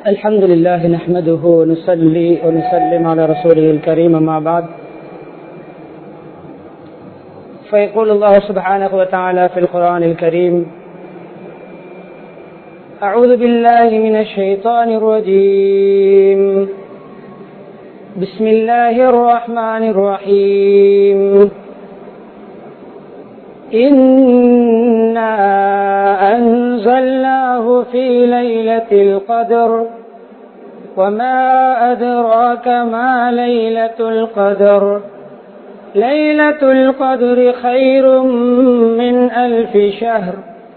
الحمد لله نحمده ونصلي ونسلم على رسوله الكريم أما بعد فيقول الله سبحانه وتعالى في القرآن الكريم أعوذ بالله من الشيطان الرجيم بسم الله الرحمن الرحيم إنا أنزلناه في ليلة القدر وما أدراك ما ليلة القدر ليلة القدر خير من 1000 شهر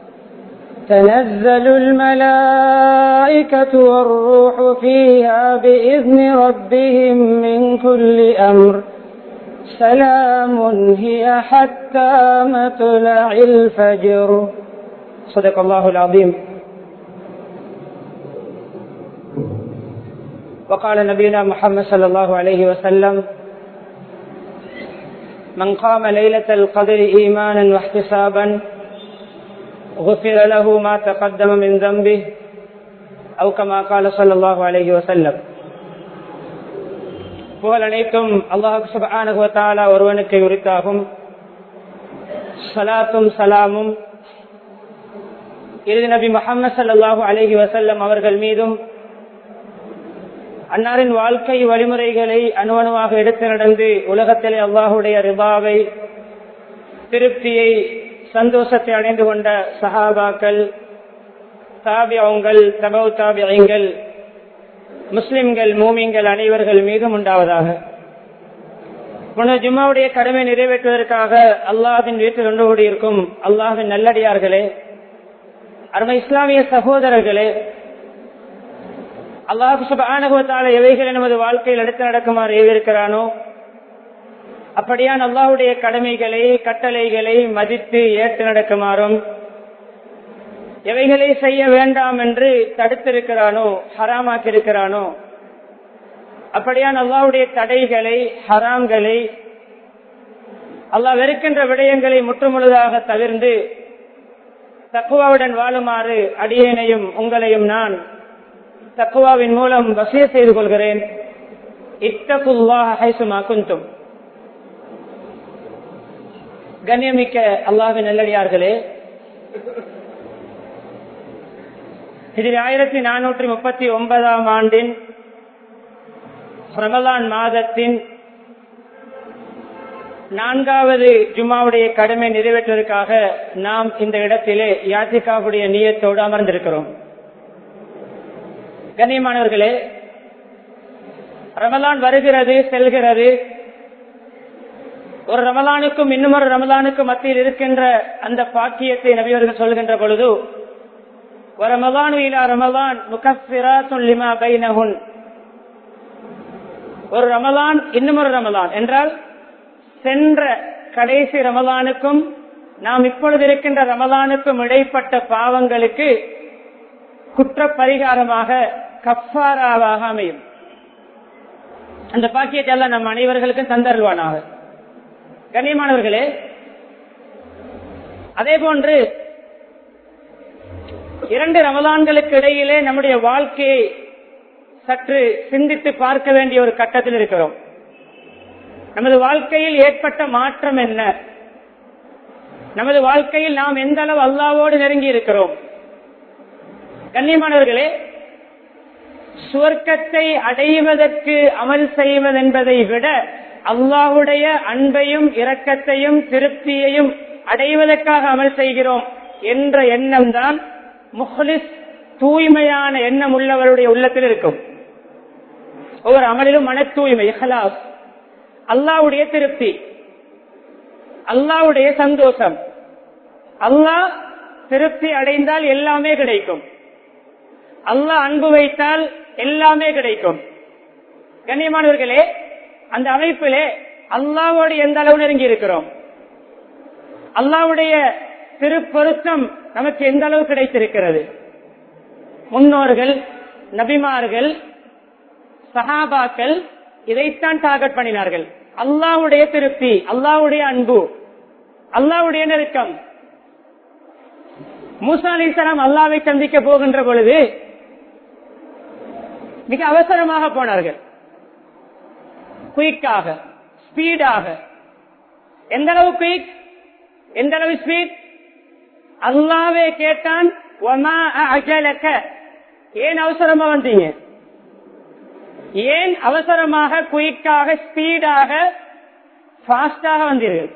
تنزل الملائكة والروح فيها بإذن ربهم من كل أمر سلام هي حتى مطلع الفجر صدق الله العظيم. وقال نبينا محمد صلى الله عليه وسلم من قام ليلة القدر إيمانا واحتسابا غفر له ما تقدم من ذنبه أو كما قال صلى الله عليه وسلم. புகழ் அனைத்தும் அல்லாஹ் சுப்ஹானஹு வ தஆலா ஒருவனுக்கு உரித்தாகும். ஸலாத்தும் ஸலாமும் இறுதி நபி முஹம்மது ஸல்லல்லாஹு அலைஹி வஸல்லம் அவர்கள் மீதும் அன்னாரின் வாழ்க்கை வழிமுறைகளை அணுவணுவாக எடுத்து நடந்து உலகத்திலே அல்லாஹுடைய ரிதாவை திருப்தியை சந்தோஷத்தை அடைந்து கொண்ட சஹாபாக்கள் தாபிஊன்கள் தபவு தாபிஈன்கள் முஸ்லிம்கள் மூமின்கள் அனைவர்கள் மீதும் உண்டாவதாக. புனித ஜும்மாவுடைய கடமை நிறைவேற்றுவதற்காக அல்லாஹ்வின் வீட்டில் ஒன்று கூடியிருக்கும் அல்லாஹ்வின் நல்லடியார்களே, அருமை இஸ்லாமிய சகோதரர்களே, அல்லாஹ் சுப்ஹானஹு வ தஆலா எவைகளை நமது வாழ்க்கையில் எடுத்து நடக்குமாறு ஏவிருக்கிறானோ அப்படியான் அல்லாஹ்வுடைய கடமைகளை கட்டளைகளை மதித்து ஏற்று நடக்குமாறும் எவைகளை செய்ய வேண்டாம் என்று தடுத்திருக்கிறானோ ஹராமாக்கி இருக்கிறானோ அப்படியான் அல்லாஹ்வுடைய தடைகளை ஹராம்களை அல்லாஹ் வெறுக்கின்ற விடயங்களை முற்றுமுழுதாக தவிர்ந்து தக்வாவுடன் வாழுமாறு அடியேனையும் உங்களையும் நான் தக்வாவின் மூலம் வசிய செய்து கொள்கிறேன். இத்தகுல்லாஹ ஹைசுமா குந்தும். கண்ணியமிக்க அல்லாஹ்வின் நல்லடியார்களே, இதில் 1439 ஆண்டின் ரமலான் மாதத்தின் 4வது ஜும்மாவுடைய கடமை நிறைவேற்றுவதற்காக நாம் இந்த இடத்திலே யாத்திகாவுடைய நியத்தோடு அமர்ந்திருக்கிறோம். கண்ணியமானவர்களே, ரமலான் வருகிறது செல்கிறது. ஒரு ரமலானுக்கும் இன்னுமொரு ரமலானுக்கும் மத்தியில் இருக்கின்ற அந்த பாக்கியத்தை நபியவர்கள் சொல்கின்ற பொழுது ரமலான் இலா ரமலான் முகஃபிராத்துன் லிமா பைனஹுன், ஒரு ரமலான் இன்னுமொரு ரமலான் என்றால் சென்ற கடைசி ரமலானுக்கும் நாம் இப்பொழுது இருக்கின்ற ரமலானுக்கும் இடைப்பட்ட பாவங்களுக்கு குற்ற பரிகாரமாக கஃபாராவாக அமையும். அந்த பாக்கியத்தை எல்லாம் நம் அனைவர்களுக்கும் தந்தருள்வானாக. கண்ணியமானவர்களே, அதே போன்று 2 ரமலான்களுக்கு இடையிலே நம்முடைய வாழ்க்கையை சற்று சிந்தித்து பார்க்க வேண்டிய ஒரு கட்டத்தில் இருக்கிறோம். நமது வாழ்க்கையில் ஏற்பட்ட மாற்றம் என்ன? நமது வாழ்க்கையில் நாம் எந்த அளவு அல்லாஹ்வோடு நெருங்கி இருக்கிறோம்? கண்ணியமானவர்களே, சுவர்க்கத்தை அடைவதற்கு அமல் செய்வது என்பதை விட அல்லாஹ்வுடைய அன்பையும் இரக்கத்தையும் திருப்தியையும் அடைவதற்காக அமல் செய்கிறோம் என்ற எண்ணம் தான் முஹ்லிஸ், தூய்மையான எண்ணம் உள்ளவருடைய உள்ளத்தில் இருக்கும். ஒவ்வொரு அமலிலும் மன தூய்மை, இஹ்லாஸ், அல்லாஹ்வுடைய திருப்தி, அல்லாஹ்வுடைய சந்தோஷம். அல்லாஹ் திருப்தி அடைந்தால் எல்லாமே கிடைக்கும். அல்லாஹ் அன்பு வைத்தால் எல்லாமே கிடைக்கும். கண்ணியமானவர்களே, அந்த அமைப்பிலே அல்லாஹ்வோடு எந்த அளவு நெருங்கி இருக்கிறோம்? அல்லாஹ்வுடைய திருப்பொருத்தம் நமக்கு எந்த அளவு கிடைத்திருக்கிறது? முன்னோர்கள், நபிமார்கள், சஹாபாக்கள் இதைத்தான் டார்கெட் பண்ணினார்கள். அல்லாஹ்வுடைய திருப்தி, அல்லாஹ்வுடைய அன்பு, அல்லாஹ்வுடைய நெருக்கம். மூசா அலைஹிஸ்ஸலாம் அல்லாஹ்வை சந்திக்க போகின்ற பொழுது மிக அவசரமாக போனார்கள், குயிக்காக, ஸ்பீடாக. எந்த அளவு குயிக், எந்த அளவு ஸ்பீட்? அல்லாஹ்வே கேட்டான், வமா அஜலக, ஏன் அவசரமா வந்தீங்க? ஏன் அவசரமாக, குயிக்காக, ஸ்பீடாக, ஃபாஸ்டாக வந்தீர்கள்?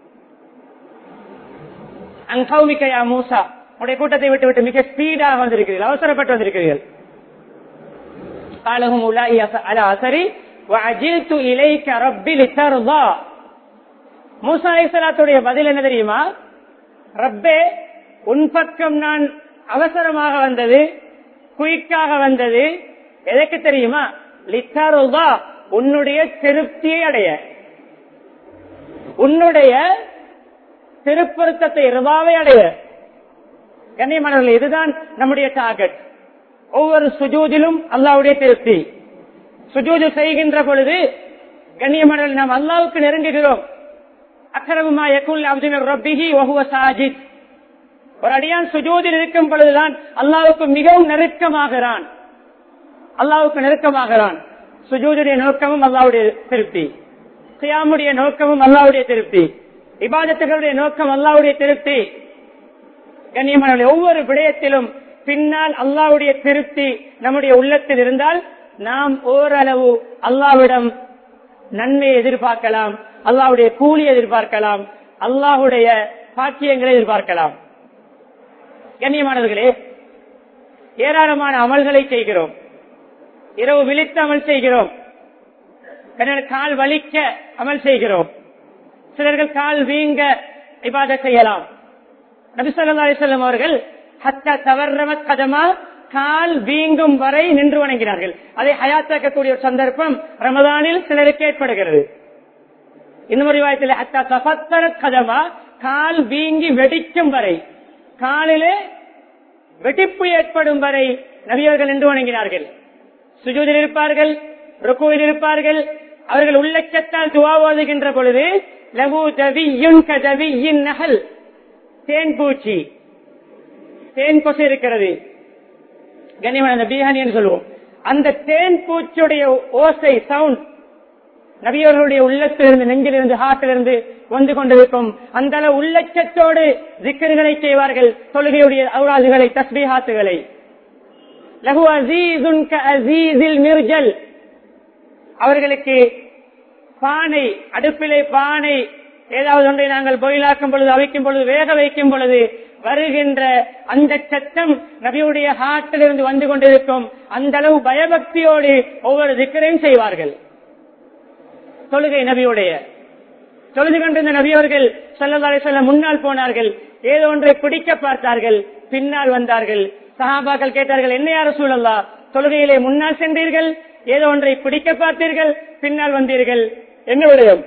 அங்கௌமிக்கையா மூசா, உடைய கூட்டத்தை விட்டு விட்டு மிக ஸ்பீடாக வந்திருக்கிறீர்கள், அவசரப்பட்டு வந்திருக்கிறீர்கள். காலஹும் உலாஇ அலா அஸரி வஅஜில்து இலைக ரப்பி லிதர்தா. மூசா அலைஹிஸ்ஸலாத்துடைய பதில் என்ன தெரியுமா? ரப்பே, உன் பக்கம் நான் அவசரமாக வந்தது, குயிக்காக வந்தது எதற்கு தெரியுமா? லிதர்தா, உன்னுடைய திருப்தியை அடைய, உன்னுடைய திருப்பொருத்தத்தை, ரிதாவை அடைய. கண்ணியமானவர்களே, இதுதான் நம்முடைய டார்கெட். ஒவ்வொரு சுஜூதிலும் அல்லாஹ்வுடைய திருப்தி. சுஜூது செய்கின்ற பொழுது கண்ணியமானவர்களே, நாம் அல்லாஹ்வுக்கு நெருங்குகிறோம். அக்ரமுமா யகுல் அப்து மின் ரப்பிஹி வஹுவ சாஜித். ஒரு அடியான் சுஜூதில் இருக்கும் பொழுதுதான் அல்லாஹ்வுக்கு மிகவும் நெருக்கமாகிறான், அல்லாஹ்வுக்கு நெருக்கமாகிறான். சுஜூதுடைய நோக்கமும் அல்லாஹ்வுடைய திருப்தி, கியாமுடைய நோக்கமும் அல்லாஹ்வுடைய திருப்தி, இபாதத்துகளுடைய நோக்கம் அல்லாஹ்வுடைய திருப்தி. கண்ணியமானவர்களே, ஒவ்வொரு விடயத்திலும் பின்னால் அல்லாஹ்வுடைய திருப்தி நம்முடைய உள்ளத்தில் இருந்தால் நாம் ஓரளவு அல்லாஹ்விடம் நன்மையை எதிர்பார்க்கலாம், அல்லாஹ்வுடைய கூலி எதிர்பார்க்கலாம், அல்லாஹ்வுடைய பாக்கியங்களை எதிர்பார்க்கலாம். கண்ணியமானவர்களே, ஏராளமான அமல்களை செய்கிறோம், இரவு விழித்து அமல் செய்கிறோம், கால் வலிக்க அமல் செய்கிறோம், சிலர்கள் கால் வீங்க இபாதத் செய்யலாம். நபி ஸல்லல்லாஹு அலைஹி வஸல்லம் அவர்கள் ஹத்தா தவர்ரமத் கதமா, கால் வீங்கும் வரை நின்று வணங்கினார்கள். அதை ஹயாத்தாக்கக்கூடிய ஒரு சந்தர்ப்பம் ரமதானில் சிலருக்கு ஏற்படுகிறது. இன்னொரு ரிவாயத்தில் ஹத்தா தஃபத்தரத் கதமா, கால் வீங்கி வெடிக்கும் வரை, காலிலே வெடிப்பு ஏற்படும் வரை நபியவர்கள் நின்று வணங்கினார்கள். சுஜூதில் இருப்பார்கள், ருக்குவில் இருப்பார்கள். அவர்கள் உள்ளச்சத்தால் துஆ ஓதுகின்ற பொழுது லஹு தவியுன் கதவியின் நஹல், தேன் பூச்சி, தேன் கொசு இருக்கிறது, கண்ணியமான பீஹானி என்று சொல்லுவோம். அந்த தேன் பூச்சியுடைய ஓசை, சவுண்ட் நபியவர்களுடைய உள்ளத்திலிருந்து, நெஞ்சிலிருந்து, ஹார்ட்டிலிருந்து வந்து கொண்டிருக்கும். அந்த அளவு உள்ளச்சத்தோடு திக்ருகளை செய்வார்கள், தொழுகையுடைய அவுராதுகளை, தஸ்பீஹாத்துகளை. லஹு அஸீஸுன் கஅஸீஸில் மிர்ஜல், அவர்களுக்கு பானை, அடுப்பிலே பானை, ஏதாவது ஒன்றை நாங்கள் பொயிலாக்கும் பொழுது, அவைக்கும் பொழுது, வேக வைக்கும் பொழுது வருகின்ற அந்த சத்தம் நபியுடைய ஹார்ட்டிலிருந்து வந்து கொண்டிருக்கும். அந்த அளவு பயபக்தியோடு ஒவ்வொரு திக்ரையும் செய்வார்கள். தொழுகை நபியுடைய தொழுது கொண்டிருந்த நபியவர்கள் ஸல்லல்லாஹு அலைஹி வஸல்லம் முன்னால் போனார்கள், ஏதோ ஒன்றை பிடிக்க பார்த்தார்கள், பின்னால் வந்தார்கள். சஹாபாக்கள் கேட்டார்கள், என்ன யா ரசூலல்லாஹ், தொழுகையிலே முன்னால் சென்றீர்கள், ஏதோ ஒன்றை பிடிக்க பார்த்தீர்கள், பின்னால் வந்தீர்கள், என்ன விடயம்?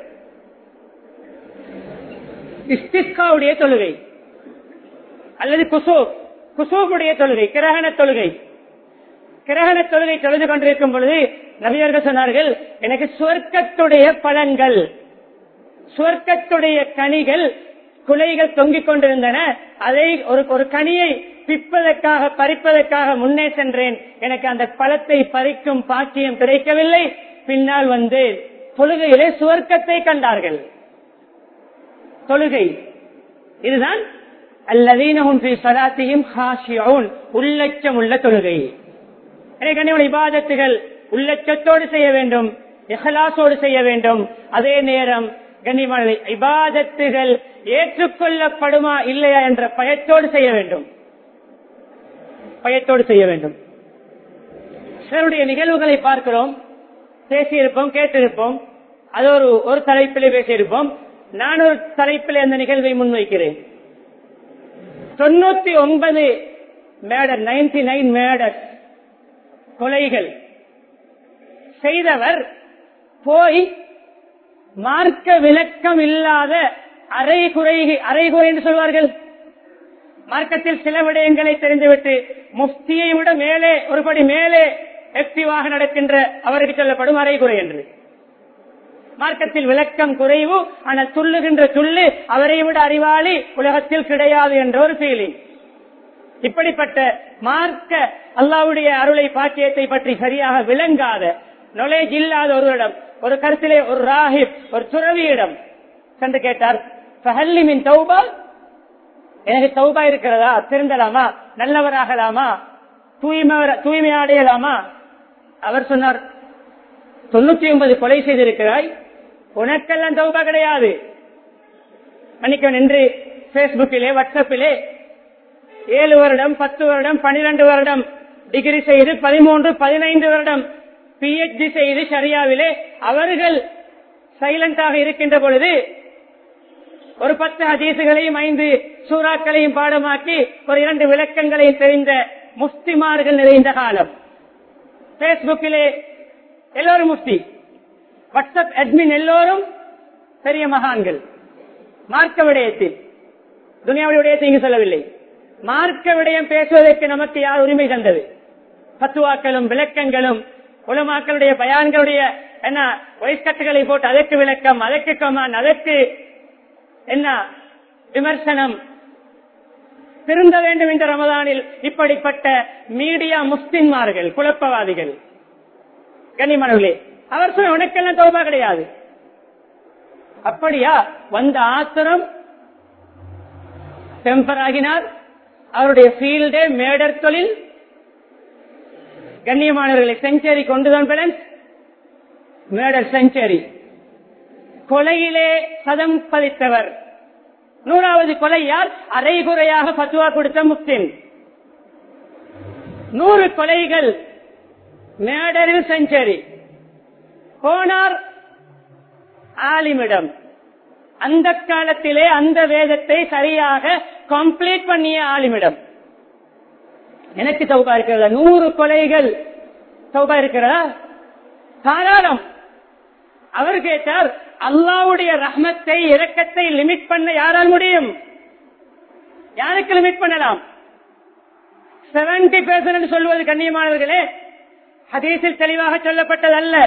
இஸ்திஸ்காவுடைய தொழுகை அல்லது குசூஃபுடைய தொழுகை, கிரகண தொழுகை. கிரகண தொழுகை தொழுது கொண்டிருக்கும் பொழுது நபியர்கள் சொன்னார்கள், எனக்கு சுவர்க்கத்துடைய பலன்கள், சுவர்க்கத்துடைய கனிகள், குலைகள் தொங்கிக் கொண்டிருந்தன. அதை ஒரு கனியை பிப்பதற்காக, பறிப்பதற்காக முன்னே சென்றேன். எனக்கு அந்த பழத்தை பறிக்கும் பாக்கியம் கிடைக்கவில்லை. பின்னால் வந்து தொழுகையிலே சுவர்க்கத்தை கண்டார்கள். தொழுகை இதுதான் அல்லதீனஹும் ஃபீ ஸலாத்திஹிம் ஹாஷிஊன், உள்ளச்சம் உள்ள தொழுகை. இபாதத்துகள் உள்ளச்சத்தோடு செய்ய வேண்டும், இஹ்லாஸோடு செய்ய வேண்டும். அதே நேரம் கண்ணியமான இபாதத்துகள் ஏற்றுக்கொள்ளப்படுமா இல்லையா என்ற பயத்தோடு செய்ய வேண்டும், பயத்தோடு செய்ய வேண்டும். சிலருடைய நிகழ்வுகளை பார்க்கிறோம், பேசியிருப்போம், கேட்டிருப்போம், அது ஒரு தலைப்பிலே பேசியிருப்போம். நான் ஒரு தலைப்பிலே அந்த நிகழ்வை முன்வைக்கிறேன். 99 மேடர், 99 மேடர், கொலைகள் செய்தவர் போய் மார்க்க விளக்கம் இல்லாத அரைகுறை என்று சொல்வார்கள். மார்க்கத்தில் சில விடயங்களை தெரிந்துவிட்டு முஃப்தியை விட மேலே, ஒருபடி மேலே ஆக்டிவாக நடக்கின்ற அவருக்கு சொல்லப்படும் அரைகுறை என்று. மார்க்கத்தில் விளக்கம் குறைவு, ஆனால் துள்ளுகின்ற துள்ளு அவரை விட அறிவாளி உலகத்தில் கிடையாது என்ற ஒரு ஃபீலிங். இப்படிப்பட்ட மார்க்க அல்லாஹ்வுடைய அருளை பாக்கியத்தை பற்றி சரியாக விளங்காத நாலேஜ் இல்லாத ஒருவரிடம், ஒரு கருத்திலே ஒரு ராஹிப், ஒரு துறவியிடம் சென்று கேட்டார், ஃபஹல்லி மின் தௌபா, எனக்கு தௌபா இருக்கிறதா, திருந்தலாமா, நல்லவராகலாமா, தூய்மை அடையலாமா? அவர் சொன்னார், 99 கொலை செய்திருக்கிறாய், உனக்கெல்லாம் தௌபா கிடையாது. மன்னிக்கவன் என்று பேஸ்புக்கிலே வாட்ஸ்அப்பிலே 7 வருடம் 10 வருடம் 12 வருடம் டிகிரி செய்து 13 15 வருடம் PhD செய்து ஷரியாவிலே அவர்கள் சைலண்டாக இருக்கின்ற பொழுது ஒரு 10 ஹதீசுகளையும் 5 சூறாக்களையும் பாடமாக்கி ஒரு 2 விளக்கங்களையும் தெரிந்த முஃப்திமார்கள் நிறைந்த காலம். பேஸ்புக்கிலே எல்லோரும் முஃப்தி, வாட்ஸ்அப் அட்மின் எல்லோரும் பெரிய மகான்கள். மார்க்க விடயத்தில், துனியாவுடைய விடயத்தை இங்கு சொல்லவில்லை, மார்க்க விடயம் பேசுவதற்கு நமக்கு யார் உரிமை தந்தது? பத்துவாக்களும் விளக்கங்களும் உலமாக்களுடைய பயான்களுடைய என்ன வயஸ்கட்டுகளை போட்டு அதற்கு விளக்கம், அதற்கு கமான், அதற்கு என்ன விமர்சனம். திருந்த வேண்டும் இந்த ரமதானில் இப்படிப்பட்ட மீடியா முஸ்லிம்மார்கள், குழப்பவாதிகள். கனிமனவர்களே, அவர் சொல்ல உனக்கெல்லாம் தௌபா கிடையாது. அப்படியா? வந்த ஆத்திரம் டெம்பர் ஆகினார். அவருடைய ஃபீல்டே மேடர் தொழில். கண்ணியமானவர்களை, செஞ்சுரி கொண்டுதான் பேலன்ஸ், மேடர் செஞ்சுரி. கொலையிலே சதம் பதித்தவர். 100வது கொலை யார்? அரைகுறையாக பத்துவா கொடுத்த முஸ்லிம். 100 கொலைகள் மேடரில் செஞ்சுரி. போனார் ஆலிமிடம். அந்த காலத்திலே அந்த வேதத்தை சரியாக கம்ப்ளீட் பண்ணிய ஆலிமிடம். எனக்கு தௌபா இருக்கிறதா? 100 கொலைகள் தௌபா இருக்கிறதா? தாராளம். அவர் கேட்டார், அல்லாஹ்வுடைய ரஹ்மத்தை, இரக்கத்தை லிமிட் பண்ண யாரால் முடியும்? யாருக்கு லிமிட் பண்ணலாம்? 70% சொல்வது கண்ணியமானவர்களே ஹதீஸில் தெளிவாக சொல்லப்பட்டதல்ல.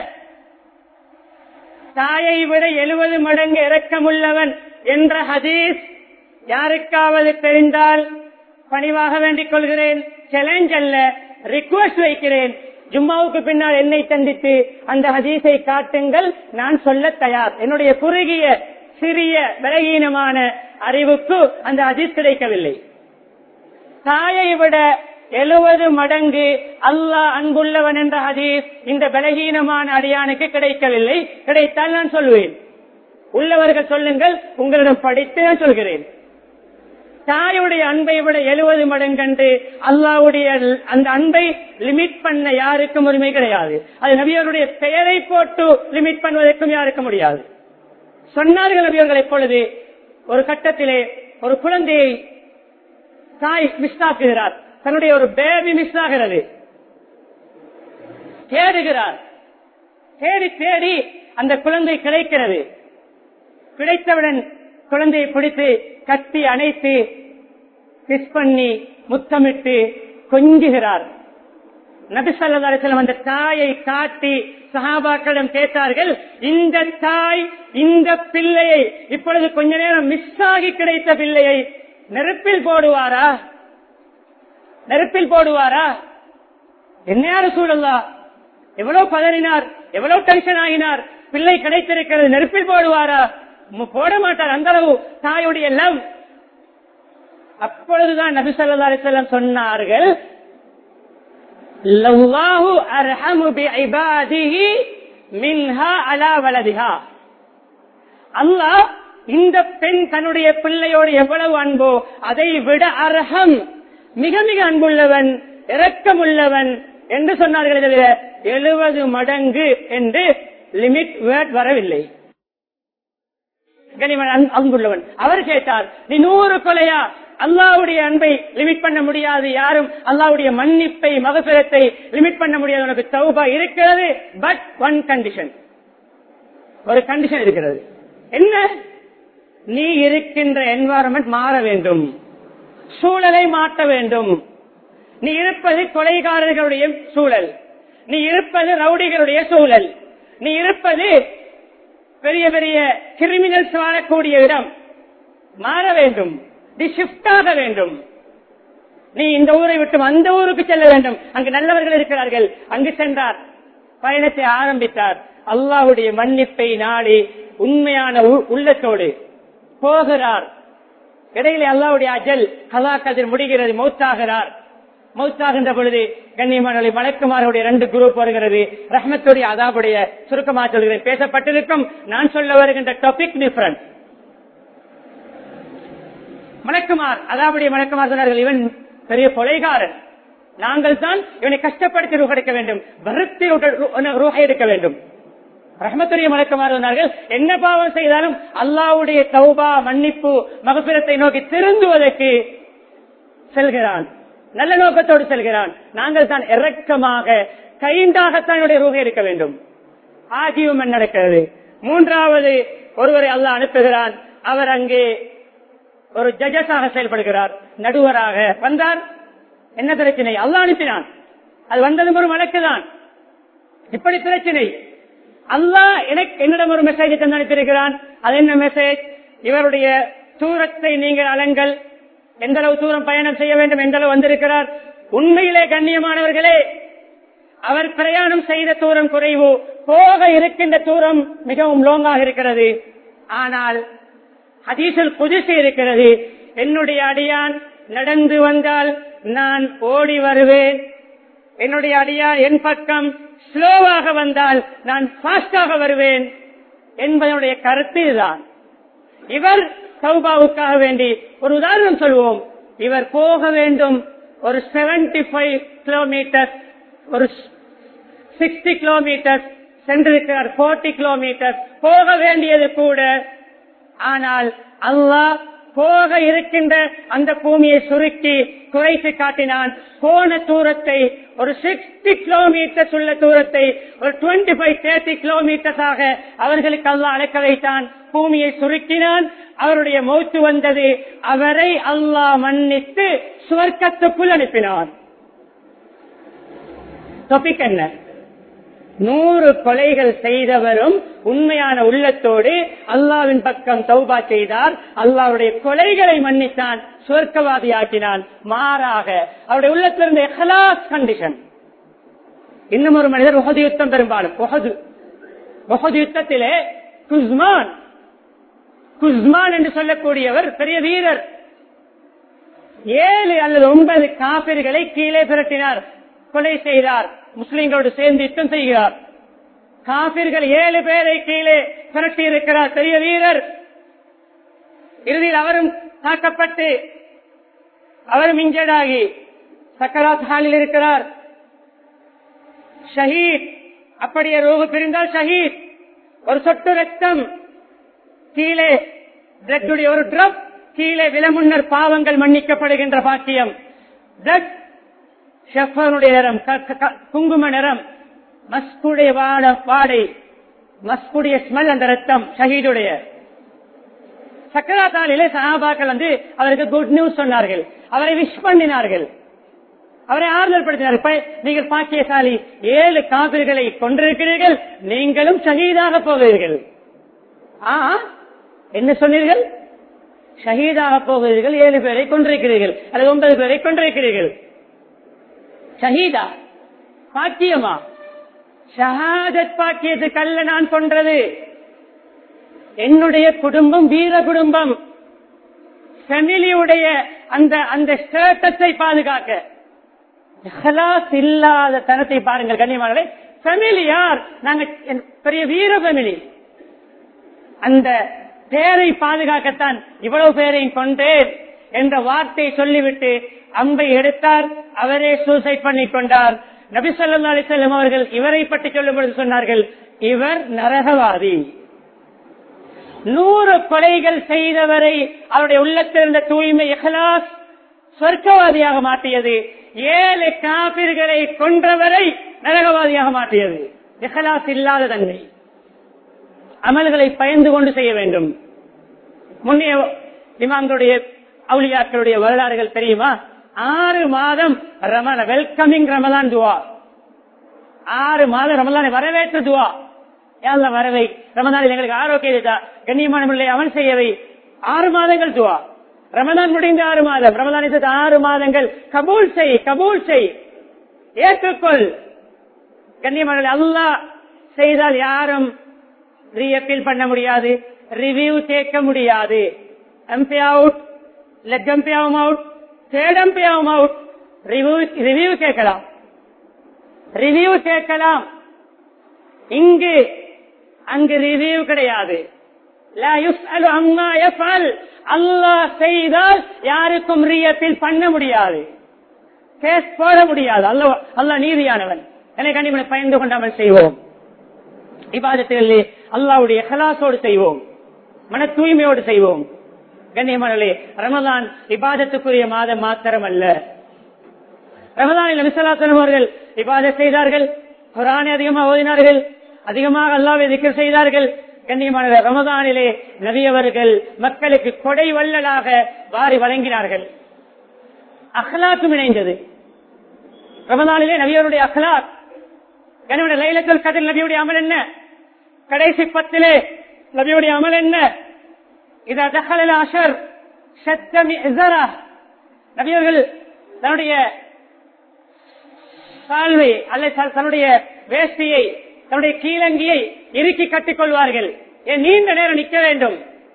தாயை விட 70 மடங்கு இரக்கமுள்ளவன் என்ற ஹதீஸ் யாருக்காவது தெரிந்தால் பணிவாக வேண்டிக் கொள்கிறேன். சேலஞ்ச் அல்ல, ரிக்வெஸ்ட் வைக்கிறேன். ஜும்மாவுக்கு பின்னால் என்னை சந்தித்து அந்த ஹதீஸை காட்டுங்கள், நான் சொல்ல தயார். என்னுடைய குறுகிய சிறிய பலகீனமான அறிவுக்கு அந்த ஹதீஸ் கிடைக்கவில்லை. தாயை விட 70 மடங்கு அல்லாஹ் அன்புள்ளவன் என்ற ஹதீஸ் இந்த பலகீனமான அடியானுக்கு கிடைக்கவில்லை. கிடைத்தால் நான் சொல்லுவேன். உள்ளவர்கள் சொல்லுங்கள், உங்களிடம் படித்து நான் சொல்கிறேன். தாயுடைய அன்பை விட 70 மடங்கன்று அல்லாஹ்வுடைய அந்த அன்பை லிமிட் பண்ண யாருக்கும் உரிமை கிடையாது. அது நபியவருடைய பெயரை போட்டு லிமிட் பண்ணுவதற்கும் யாருக்கும் முடியாது. சொன்னார்கள் நபியவர்கள். எப்பொழுது ஒரு கட்டத்திலே ஒரு குழந்தையை தாய் மிஸ் ஆக்குகிறார், தன்னுடைய ஒரு பேபி மிஸ் ஆகிறது, தேடுகிறார். தேடி தேடி அந்த குழந்தை கிடைக்கிறது. கிடைத்தவுடன் குழந்தையை பிடித்து கட்டி அணைத்து கிஸ் பண்ணி முத்தமிட்டு கொஞ்சுகிறார். நபி ஸல்லல்லாஹு அலைஹி வஸல்லம் அந்த தாயை காட்டி சஹாபாக்களிடம் கேட்டார்கள், இந்த தாய் இந்த பிள்ளையை, இப்பொழுது கொஞ்ச நேரம் மிஸ் ஆகி கிடைத்த பிள்ளையை நெருப்பில் போடுவாரா? நெருப்பில் போடுவாரா? என்ன ரசூலுல்லாஹ், எவ்வளவு பதறினார், எவ்வளவு டென்ஷன் ஆகினார். பிள்ளை கிடைத்திருக்கிறது, நெருப்பில் போடுவாரா? போட மாட்டார். அந்த அளவு தாயுடைய லவ். அப்பொழுதுதான் நபி ஸல்லல்லாஹு அலைஹி வஸல்லம் சொன்னார்கள், லல்லாஹு அர்ஹமு பிஇபாதிஹி மின்ஹா அலா வலதிஹா. அல்லாஹ் இந்த பெண் தன்னுடைய பிள்ளையோடு எவ்வளவு அன்போ அதை விட அர்ஹம், மிக மிக அன்புள்ளவன், இரக்கமுள்ளவன் என்று சொன்னார்கள். தவிர 70 மடங்கு என்று லிமிட் வேர்ட் வரவில்லை. அன்புள்ளவன். அவர் கேட்டார், நீ 100 கொலையா? அல்லாஹ்வுடைய அன்பை லிமிட் பண்ண முடியாது. யாரும் அல்லாஹ்வுடைய மன்னிப்பை, மகஃபிரத்தை லிமிட் பண்ண முடியாது. உனக்கு தௌபா இருக்கிறது, பட் ஒன் கண்டிஷன். ஒரு கண்டிஷன் இருக்கிறது. என்ன? நீ இருக்கின்ற என்வாரன்மெண்ட் மாற வேண்டும், சூழலை மாற்ற வேண்டும். நீ இருப்பது கொலைகாரர்களுடைய சூழல், நீ இருப்பது ரவுடிகளுடைய சூழல், நீ இருப்பது பெரிய பெரிய கிரிமினல்ஸ் வாழக்கூடிய இடம். மாற வேண்டும், ஷிஃப்ட் ஆக வேண்டும். நீ இந்த ஊரை விட்டு அந்த ஊருக்கு செல்ல வேண்டும், அங்கு நல்லவர்கள் இருக்கிறார்கள். அங்கு சென்றார், பயணத்தை ஆரம்பித்தார். அல்லாஹ்வுடைய மன்னிப்பை நாடி உண்மையான உள்ளத்தோடு போகிறார். இடையிலே அல்லாஹ்வுடைய அஜல் கலாக்கதிர் முடிகிறது, மௌத்தாகிறார். மௌத்தாகின்ற பொழுது கண்ணியமானவர்களே, மலக்குமார்களுடைய 2 குரூப் வருகிறது. ரஹ்மத்துடைய அதாபுடைய சுருக்கமாக சொல்கிறேன், பேசப்பட்டிருக்கும். நான் சொல்ல வருகின்ற டாபிக் டிஃபரண்ட். மலக்குமார் அதாபுடைய மலக்குமார் சொன்னார்கள், இவன் பெரிய கொலைகாரன், நாங்கள் தான் இவனை கஷ்டப்படுத்தி ரூஹ் எடுக்க வேண்டும், வருத்தி ரூஹை எடுக்க வேண்டும். ரஹ்மத்துடைய மலக்குமார் சொன்னார்கள், என்ன பாவம் செய்தாலும் அல்லாஹ்வுடைய தௌபா மன்னிப்பு மகஃபிரத்தை நோக்கி திருந்துவதற்கு செல்கிறான், நல்ல நோக்கத்தோடு செல்கிறான். நாங்கள் தான் இரக்கமாக கைண்டாகத்தான் ரூஹை எடுக்க வேண்டும். ஆகியும் நடக்கிறது. 3வது ஒருவரை அல்லாஹ் அனுப்புகிறான். அவர் அங்கே ஒரு ஜட்ஜஸாக செயல்படுகிறார், நடுவராக வந்தார். என்ன பிரச்சனை? அல்லாஹ் அனுப்பினான். அது வந்ததும் ஒரு வழக்குதான். இப்படி பிரச்சனை. அல்லாஹ் என்னிடம் ஒரு மெசேஜ் தந்து அனுப்பியிருக்கிறான். அது என்ன மெசேஜ்? இவருடைய தூரத்தை நீங்கள் அலங்கள், எந்த அளவு தூரம் பயணம் செய்ய வேண்டும், எந்த அளவு வந்திருக்கிறார். உண்மையிலே கண்ணியமானவர்களே, அவர் பிரயாணம் செய்த தூரம் குறைவு, போக இருக்கின்ற தூரம் மிகவும் லோங்காக இருக்கிறது. ஆனால் ஹதீஸுல் குதுஸி இருக்கிறது, என்னுடைய அடியான் நடந்து வந்தால் நான் ஓடி வருவேன், என்னுடைய அடியான் என் பக்கம் ஸ்லோவாக வந்தால் நான் பாஸ்டாக வருவேன் என்பதனுடைய கருத்து இதுதான். இவர் தௌபாவுக்காக வேண்டி ஒரு உதாரணம் சொல்வோம். இவர் போக வேண்டும் ஒரு 75 கிலோமீட்டர், ஒரு 60 கிலோமீட்டர் சென்றிருக்கிறார், 40 கிலோமீட்டர் போக வேண்டியது கூட. ஆனால் அல்லாஹ் போக இருக்கின்ற அந்த பூமியை சுருக்கி குறைத்து காட்டினான். போன தூரத்தை ஒரு 60 கிலோமீட்டர் உள்ள தூரத்தை ஒரு 25-30 கிலோமீட்டர்ஸாக அவர்களுக்கு அல்லாஹ் அழைக்க வைத்தான். பூமியை சுருக்கினான். அவருடைய மௌத்து வந்தது. அவரை அல்லாஹ் மன்னித்து சுவர்க்கத்துக்குள் அனுப்பினான். டாபிக் என்ன? 100 கொலைகள் செய்தவரும் உண்மையான உள்ளத்தோடு அல்லாவின் பக்கம் தௌபா செய்தார். அல்லாவுடைய கொலைகளை மன்னித்தான், சுவர்க்கவாதியாக்கினான். மாறாக அவருடைய உள்ளத்திலிருந்த இஹ்லாஸ் கண்டிஷன். இன்னும் ஒரு மனிதர் உஹது யுத்தம், பெரும்பாலும் உஹது யுத்தத்திலே குஸ்மான் என்று சொல்லக்கூடியவர் பெரிய வீரர். 7 அல்லது 9 காபிர்களை கீழே பிரட்டினார், கொலை செய்தார். முஸ்லிம்களோடு சேர்ந்து யுத்தம் செய்கிறார். காபிர்கள் 7 பேரை கீழே பிரட்டி இருக்கிறார், பெரிய வீரர். இறுதியில் அவரும் தாக்கப்பட்டு அவரும் இன்ஜர்டாகி சக்கராத் ஹாலில் இருக்கிறார். ஷஹீத். அப்படியே ரூஹ் பிரிந்தால் ஷஹீத். ஒரு சொட்டு ரத்தம் கீழே, பிளட்டுடைய ஒரு டிராப் கீழே வில முன்னர் பாவங்கள் மன்னிக்கப்படுகின்ற பாக்கியம். பிளட் ஷெஃபனுடைய நிறம், குங்கும நிறம், மஸ்குடைய வாடை, மஸ்குடைய ஸ்மெல், அந்த ரத்தம் ஷஹீதுடைய. சக்கராத்தாலிலே சஹாபாக்கள் வந்து அவருக்கு குட் நியூஸ் சொன்னார்கள், அவரை விஷ் பண்ணினார்கள், அவரை ஆறுதல் படுத்தினார்கள். நீங்கள் பாக்கியசாலி, 7 காபிர்களை கொண்டிருக்கிறீர்கள், நீங்களும் ஷஹீதாக போகிறீர்கள். என்ன சொன்னீர்கள்? ஷஹீதாக போகிறீர்கள், 7 பேரை கொண்டிருக்கிறீர்கள் அல்லது 9 பேரை கொண்டிருக்கிறீர்கள். ஷஹீதா பாக்கியமா? ஷஹாதத் பாக்கியத்துக்கு அல்ல நான் கொன்றது. என்னுடைய குடும்பம் வீர குடும்பம், ஃபேமிலியுடைய அந்த ஸ்டேட்டஸை பாதுகாக்க. இஹ்லாஸ் இல்லாத தனத்தை பாருங்கள் கண்ணியமானவர்களே. ஃபேமிலி யார்? நாங்க பெரிய வீர ஃபேமிலி. அந்த பேரை பாதுகாக்கத்தான் இவ்வளவு பேரையும் கொண்டேன் என்ற வார்த்தையை சொல்லிவிட்டு அம்பை எடுத்தார். அவரே சூசைட் பண்ணிக் கொண்டார். நபி ஸல்லல்லாஹு அலைஹி வஸல்லம் அவர்கள் இவரை பற்றி சொல்லும் பொழுது சொன்னார்கள், இவர் நரகவாதி. 100 கொலைகள் செய்தவரை அவருடைய உள்ளத்தில் இருந்த தூய்மை இஹ்லாஸ் சொர்க்கவாதியாக மாற்றியது. 7 காபிர்களை கொன்றவரை நரகவாதியாக மாற்றியது. இஹ்லாஸ் இல்லாத தன்மை. அமல்களை பயந்து கொண்டு செய்ய வேண்டும். முன்னைய இமாம்களுடைய அவுலியாக்களுடைய வரலாறுகள் தெரியுமா? 6 மாதம் வெல்கமிங் ரமலான் துவா, 6 மாதம் ரமலானை வரவேற்ற துவா. யாரெல்லாம் வரவை ரமலானில் எங்களுக்கு ஆரோக்கியத்தை கண்ணியமான முறையில் அமல் செய்யவை. 6 மாதங்கள் துவா. ரமதான் முடிந்த 6 மாதம், ரமதான் 6 மாதங்கள் கபூல் செய், ஏற்றுக்கொள். கண்ணியமான அல்லாஹ் செய்தால் யாரும் ரீஅப்பீல் பண்ண முடியாது, ரிவ்யூ கேட்க முடியாது. Umpire out, leg umpire out, third umpire out, review கேட்கலாம், ரிவ்யூ கேட்கலாம். அங்கு ரிவ்யூ கிடையாது. அல்லாஹ் செய்தால் யாருக்கும் ரீஅப்பீல் பண்ண முடியாது, கேஸ் போட முடியாது. அல்லாஹ் நீதியானவன். எனவே கண்டிப்பாக பயந்து கொண்டாமல் செய்வோம். இபாதத்திலே அல்லாஹ்வுடைய இஹ்லாஸோடு செய்வோம், மன தூய்மையோடு செய்வோம். கண்ணியமானவர்களே, ரமலான் இபாதத்துக்குரிய மாதம் மாத்திரம் அல்ல. ரமலானில் நபி ஸல்லல்லாஹு அலைஹி வஸல்லம் அவர்கள் இபாதத் செய்தார்கள், குர்ஆனை அதிகமாக ஓதினார்கள், அதிகமாக அல்லாஹ்வை திக்ர் செய்தார்கள். கண்ணியமான ரமலானிலே நபி அவர்கள் மக்களுக்கு கொடை வள்ளலாக வாரி வழங்கினார்கள். அக்லாக்கும் இணைந்தது ரமலானிலே நபியவருடைய அக்லாக். கண்ணியமான லைலத்துல் கத்ர் நபியுடைய அமல் என்ன? கடைசி 10 நபியுடைய அமல் என்ன? இதா தஹலல் அஷர் ஷத்த மிஸரா. நபியவர்கள் தன்னுடைய சால்வை அல்லது தன்னுடைய வேஷ்டியை, தன்னுடைய கீழங்கியை இறுக்கி கட்டிக் கொள்வார்கள். நீண்ட நேரம் நிற்க வேண்டும்.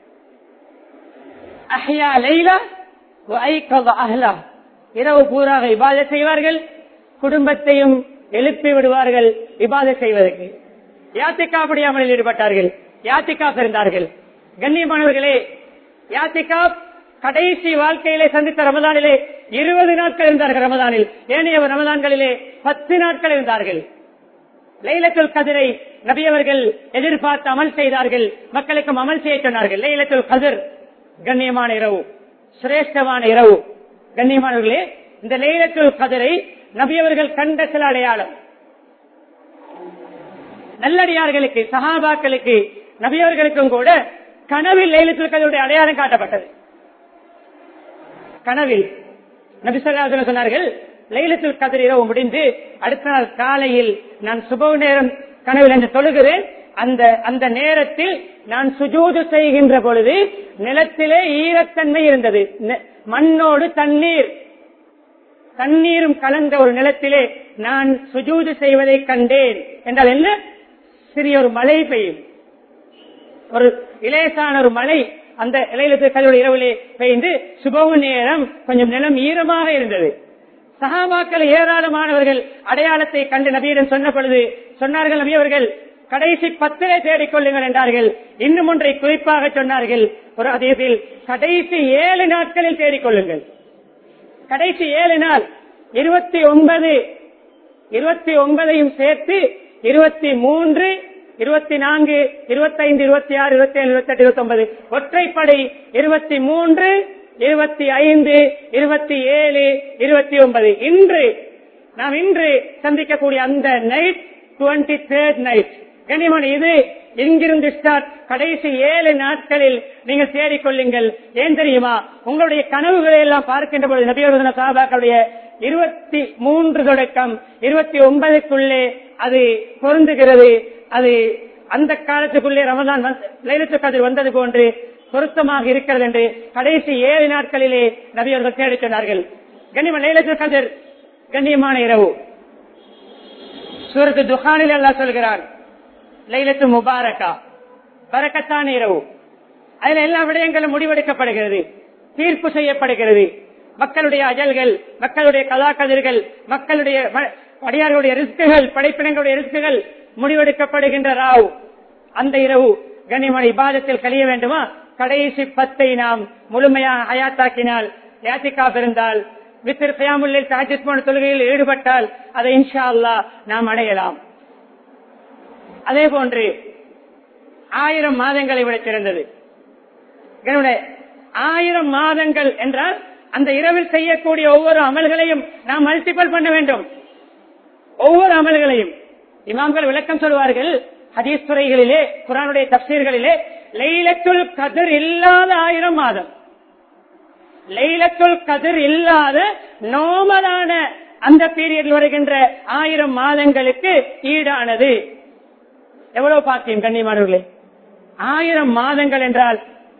அஹ்யா லைலா வ ஐகத அஹ்லா. இரவு பூராக இபாதத் செய்வார்கள், குடும்பத்தையும் எழுப்பி விடுவார்கள் இபாதத் செய்வதற்கு. யாத்திகாப் அமலில் ஈடுபட்டார்கள், யாத்திகாப் இருந்தார்கள். கண்ணியமானவர்களே, யாத்திகாப் கடைசி வாழ்க்கையிலே சந்தித்த ரமதானிலே 20 நாட்கள் இருந்தார்கள். ரமதானில் ஏனைய ரமதான்களிலே 10 நாட்கள் இருந்தார்கள். லைலத்துல் கத்ரை நபி அவர்கள் எதிர்பார்த்து அமல் செய்தார்கள், மக்களுக்கும் அமல் செய்ய சொன்னார்கள். லைலத்துல் கத்ர் கண்ணியமான இரவு, சிரேஷ்டமான இரவு. கண்ணியமானவர்களே, இந்த லைலத்துல் கத்ரை நபி அவர்கள் கண்ட சில அடையாளம். நல்லடியார்களுக்கு, சஹாபாக்களுக்கு, நபி அவர்களுக்கும் கூட கனவில் லைலத்துல் கத்ருடைய அடையாளம் காட்டப்பட்டது. கனவில் நபி ஸல்லல்லாஹு அலைஹி வஸல்லம் சொன்னார்கள், லைலத்துல் கத்ர் இரவு முடிந்து அடுத்த நாள் காலையில் நான் சுபஹ் நேரம் கனவில் என்று தொழுகிறேன். அந்த நேரத்தில் நான் சுஜூது செய்கின்ற பொழுது நிலத்திலே ஈரத்தன்மை இருந்தது. மண்ணோடு தண்ணீரும் கலந்த ஒரு நிலத்திலே நான் சுஜூது செய்வதை கண்டேன். என்றால் என்ன? சிறிய ஒரு மழை பெய்யும், ஒரு இலேசான ஒரு மழை அந்த லைலத்துல் கத்ர் இரவிலே பெய்து சுபஹ் நேரம் கொஞ்சம் நிலம் ஈரமாக இருந்தது. சஹாபாக்கள் ஏராளமானவர்கள் அடையாளத்தை கண்டு நபியிடம் சொன்ன பொழுது சொன்னார்கள், நபி அவர்கள் கடைசி 10 தேடிக்கொள்ளுங்கள் என்றார்கள். இன்னும் ஒன்றை குறிப்பாக சொன்னார்கள், ஒரு ஹதீஸில் கடைசி 7 நாட்களில் தேடிக்கொள்ளுங்கள். கடைசி 7 நாள் 29 சேர்த்து 23, 24, 25, 26, 27, 28, 29 ஒற்றைப்படை 23, 25, 27, 29. நாம் இன்று சந்திக்கக்கூடிய அந்த நைட் 23rd நைட். கண்ணியமான இது இங்கிருந்து ஸ்டார்ட். கடைசி 7 நாட்களில் நீங்கள் தேடிக்கொள்ளுங்கள். ஏன் தெரியுமா? உங்களுடைய கனவுகளை எல்லாம் பார்க்கின்ற பொழுது நபியோட சஹாபாக்களுடைய 23 தொடக்கம் 29க்குள்ளே அது பொருந்துகிறது. அது அந்த காலத்துக்குள்ளே ரமதான் லைலத்துல் கத்ர் வந்தது போன்று பொருத்தமாக இருக்கிறது என்று கடைசி 7 நாட்களிலே நபி அவர்கள் தேடி சொன்னார்கள். கண்ணியமான லைலத்துல் கத்ர் கண்ணியமான இரவு. சூரத்து துஹானில் அல்லாஹ் சொல்கிறான், லைலத்து முபாரக்கா, பரக்கத்தான இரவு. அதில் எல்லா விடயங்களும் முடிவெடுக்கப்படுகிறது, தீர்ப்பு செய்யப்படுகிறது. மக்களுடைய அஜல்கள், மக்களுடைய கலாக்கதிர்கள், மக்களுடைய அடியார்களுடைய ரிஸ்குகள், படைப்பினங்களுடைய ரிஸ்குகள் முடிவெடுக்கப்படுகின்ற ராவ். அந்த இரவு கண்ணியமான இபாதத்தில் கழிய வேண்டுமா? கடைசி 10 நாம் முழுமையாக ஹயாத்தாக்கினால், யாத்திகாப் இருந்தால், வித்ர் கியாமுல் லைல், தஹஜ்ஜுத் போன்ற தொழுகையில் ஈடுபட்டால் அதை இன்ஷா அல்லாஹ் நாம் அடையலாம். அதே போன்று 1000 மாதங்களை விட சிறந்தது. 1000 மாதங்கள் என்றால் அந்த இரவில் செய்யக்கூடிய ஒவ்வொரு அமல்களையும் நாம் மல்டிபிள் பண்ண வேண்டும். ஒவ்வொரு அமல்களையும் இமாம்கள் விளக்கம் சொல்வார்கள். ஹதீஸ் துறைகளிலே, குர்ஆனுடைய தஃப்சீர்களிலே லைலத்துல் கத்ர் இல்லாத 1000 மாதம், லைலத்துல் கத்ர் இல்லாத நோமலான அந்த பீரியடில் வருகின்ற 1000 மாதங்களுக்கு ஈடானது. எவ்வளவு பாக்கியம் கண்ணியமானவர்களே! 1000 மாதங்கள் என்றால்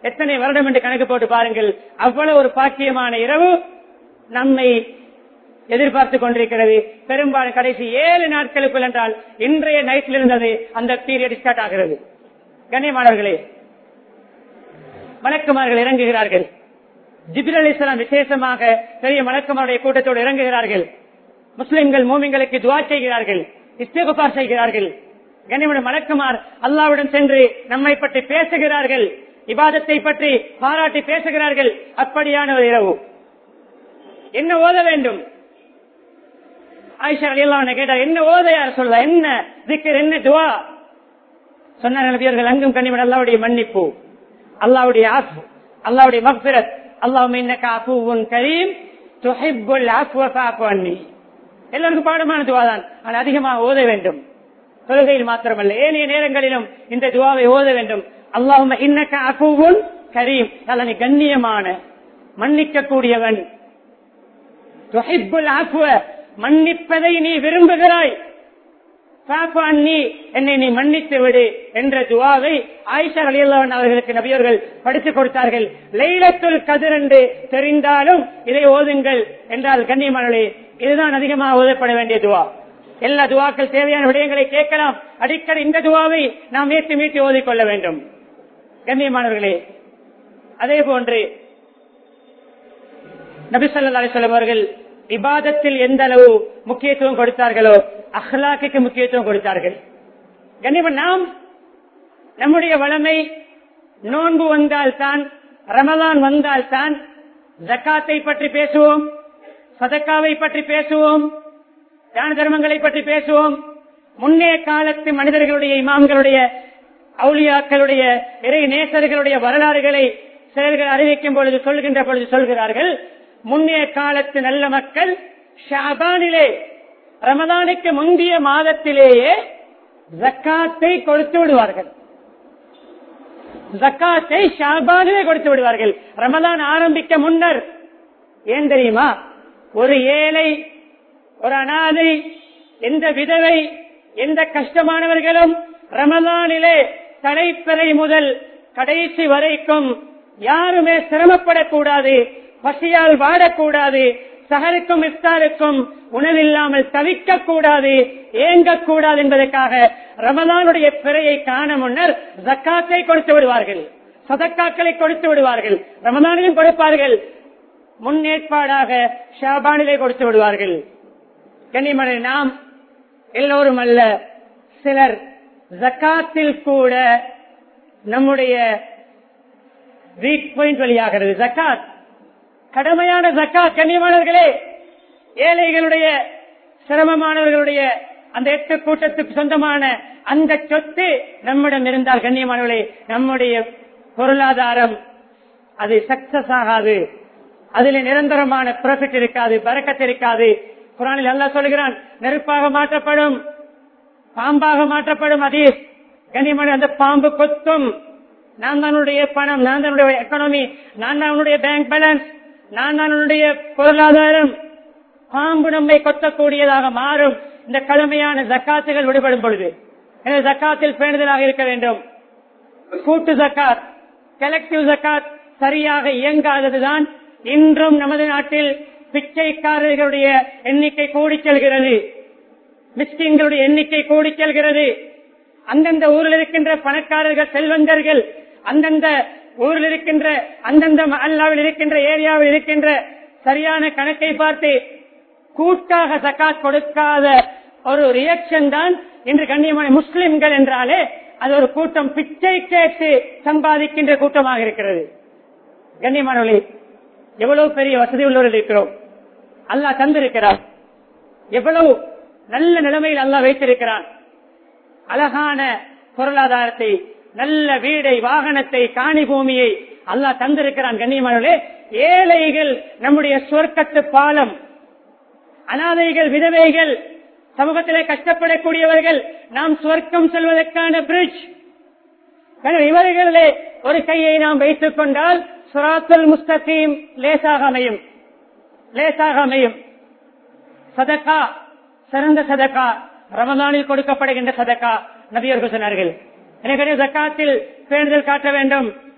எத்தனை வருடம் என்று கணக்கு போட்டு பாருங்கள். அவ்வளவு ஒரு பாக்கியமான இரவு நம்மை எதிர்பார்த்து கொண்டிருக்கிறது. பெரும்பாலும் கடைசி 7 நாட்களுக்குள் என்றால் இன்றைய நைட்டில் இருந்தது அந்த பீரியட் ஸ்டார்ட் ஆகிறது. கண்ணியமானவர்களே, மலக்குமார்கள் இறங்குகிறார்கள். ஜிப்ரீல் அலைஹிஸ்ஸலாம் விசேஷமாக பெரிய மலக்குமாருடைய கூட்டத்தோடு இறங்குகிறார்கள். முஸ்லிம்கள் மூமின்களுக்கு துஆ செய்கிறார்கள், இஸ்திக்ஃபார் செய்கிறார்கள். கண்ணியமான மலக்குமார் அல்லாஹ்விடம் சென்று நம்மை பற்றி பேசுகிறார்கள், இபாதத்தை பற்றி பாராட்டி பேசுகிறார்கள். அப்படியான ஒரு இரவு. என்ன ஓத வேண்டும்? ஆயிஷா ரலியல்லாஹு அன்ஹா கேட்டார், என்ன ஓத யார் சொல்ல, என்ன திக்ர், என்ன துஆ? சொன்னார்கள் நபியர்கள், அங்கும் கண்ணியமான அல்லாஹ்வுடைய மன்னிப்பு, அல்லாஹ்வுடைய ஆஃப், அல்லாஹ்வுடைய மக்ஃபிரத். அல்லாஹும்ம இன்னக அஃபுவுன் கரீம் துஹிப்புல் அஃப்வ ஃபஅஃபு அன்னி. எல்லாருக்கும் பாடமான துஆ தான், ஆனால் அதிகமாக ஓத வேண்டும். தொழுகையில் மாத்திரமல்ல, ஏனைய நேரங்களிலும் இந்த துஆவை ஓத வேண்டும். அல்லாஹும்ம இன்னக அஃபுவுன் கரீம், அல்ல நீ கண்ணியமான மன்னிக்க கூடியவன். துஹிப்புல் அஃப்வ, மன்னிப்பதை நீ விரும்புகிறாய். ஃபஅஃபு அன்னி, என்னை நீ மன்னித்து விடு என்ற துஆவை ஆயிஷா ரலியல்லாஹு அன்ஹா அவர்களுக்கு நபியர்கள் படித்துக் கொடுத்தார்கள். லைலத்துல் கத்ர் என்று தெரிந்தாலும் இதை ஓதுங்கள் என்றால் கண்ணியமானவர்களே, இதுதான் அதிகமாக ஓதப்பட வேண்டிய துஆ. எல்லா துஆக்கள் தேவையான விடயங்களை கேட்கலாம். அடிக்கடி இந்த துஆவை நாம் மீட்டி மீட்டி ஓதிக்கொள்ள வேண்டும். கண்ணியமானவர்களே, அதே போன்று நபி ஸல்லல்லாஹு அலைஹி வஸல்லம் அவர்கள் இபாதத்தில் எந்த அளவு முக்கியத்துவம் கொடுத்தார்களோ அஹ்லாக்குக்கு முக்கியத்துவம் கொடுத்தார்கள். கண்ணியமான நாம் நம்முடைய வளமை நோன்பு வந்தால்தான், ரமலான் வந்தால்தான் ஜக்காத்தை பற்றி பேசுவோம், சதக்காவை பற்றி பேசுவோம், தான தர்மங்களை பற்றி பேசுவோம். முன்னே காலத்து மனிதர்களுடைய, இமாம்களுடைய, அவுலியாக்களுடைய, இறை நேசர்களுடைய வரலாறுகளை செயல்கள் அறிவிக்கும் பொழுது சொல்கின்ற பொழுது சொல்கிறார்கள், முன்னே காலத்து நல்ல மக்கள் ஷாபானிலே, ரமலானுக்கு முந்தைய மாதத்திலேயே ஜக்காத்தை கொடுத்து விடுவார்கள். ஜக்காத்தை ஷாபானிலே கொடுத்து விடுவார்கள், ரமலான் ஆரம்பிக்க முன்னர். ஏன் தெரியுமா? ஒரு ஏழை, ஒரு அனாதை, எந்த விதவை, எந்த கஷ்டமானவர்களும் ரமலானிலே தலைப்பிறை முதல் கடைசி வரைக்கும் யாருமே சிரமப்படக்கூடாது, பசியால் வாடக்கூடாது, சஹருக்கும் இஃப்தாருக்கும் உணவில்லாமல் தவிக்க கூடாது, ஏங்கக்கூடாது என்பதற்காக ரமலானுடைய பிறையை காண முன்னர் ஜக்காத்தை கொடுத்து விடுவார்கள், சதக்காக்களை கொடுத்து விடுவார்கள். ரமலானிலும் கொடுப்பார்கள், முன்னேற்பாடாக ஷாபானிலே கொடுத்து விடுவார்கள். கண்ணியமான நாம் எல்லோரும் அல்ல, சிலர் ஜக்காத்தில் கூட நம்முடைய வீக் பாயிண்ட் வழியாகிறது. ஜக்காத் கடமையான ஜக்காத். கண்ணியமானவர்களே, ஏழைகளுடைய, சிரமமானவர்களுடைய அந்த 8 கூட்டத்துக்கு சொந்தமான அந்த சொத்து நம்மிடம் இருந்தால் கண்ணியமானவர்களே, நம்முடைய பொருளாதாரம் அது சக்சஸ் ஆகாது, அதில் நிரந்தரமான ப்ராஃபிட் இருக்காது, பரக்கத் இருக்காது. குர்ஆனில் அல்லாஹ் சொல்கிறான், நெருப்பாக மாற்றப்படும், பாம்பாக மாற்றப்படும். அதே கண்ணியமான அந்த பாம்பு கொத்தும், நான் தான் உன்னுடைய பணம், நான் தான் உன்னுடைய எக்கானமி, நான் தான் உன்னுடைய பேங்க் பேலன்ஸ், நான் தான் உன்னுடைய பொருளாதாரம். பாம்பு நம்மை கொத்தக்கூடியதாக மாறும் இந்த கடுமையான ஜக்காத்துகள் விடுபடும் பொழுது. எனவே ஜக்காத்தில் பேணுதலாக இருக்க வேண்டும். கூட்டு ஜக்காத், கலெக்டிவ் ஜக்காத் சரியாக இயங்காததுதான் இன்றும் நமது நாட்டில் பிச்சைக்காரர்களுடைய எண்ணிக்கை கூடி செல்கிறது, மிஸ்கின்களுடைய எண்ணிக்கை கூடி செல்கிறது. அந்தந்த ஊரில் இருக்கின்ற பணக்காரர்கள், செல்வந்தர்கள், அந்தந்த ஊரில் இருக்கின்ற, அந்தந்த மஹல்லாவில் இருக்கின்ற, ஏரியாவில் இருக்கின்ற சரியான கணக்கை பார்த்து கூட்டாக ஜக்காத் கொடுக்காத ஒரு ரியாக்ஷன் தான் இன்று கண்ணியமான முஸ்லிம்கள் என்றாலே அது ஒரு கூட்டம் பிச்சை கேட்டு சம்பாதிக்கின்ற கூட்டமாக இருக்கிறது. கண்ணியமானவர்களே, எவ்வளவு பெரிய வசதி உள்ளவர்கள் இருக்கிறோம், அல்லாஹ் தந்திருக்கிறார், எவ்வளவு நல்ல நிலைமையில் அல்லாஹ் வைத்திருக்கிறான். அழகான பொருளாதாரத்தை, நல்ல வீடை, வாகனத்தை, காணி பூமியை அல்லாஹ் தந்திருக்கிறான். கண்ணியமானவர்களே, ஏழைகள் நம்முடைய சொர்க்கத்து பாலம், அனாதைகள், விதவைகள், சமூகத்திலே கஷ்டப்படக்கூடியவர்கள் நாம் சொர்க்கம் செல்வதற்கான பிரிட்ஜ். இவர்களே ஒரு கையை நாம் வைத்துக் கொண்டால் சிராத்துல் முஸ்தகீம் லேசாக அமையும், லேசாக அமையும். சதகா, சிறந்த சதகா ரமலானில் கொடுக்கப்படுகின்ற சதகா. நபியர்கள் சொன்னார்கள், எனவே ஜக்காத்தில் பேணுதல் காட்ட வேண்டும்.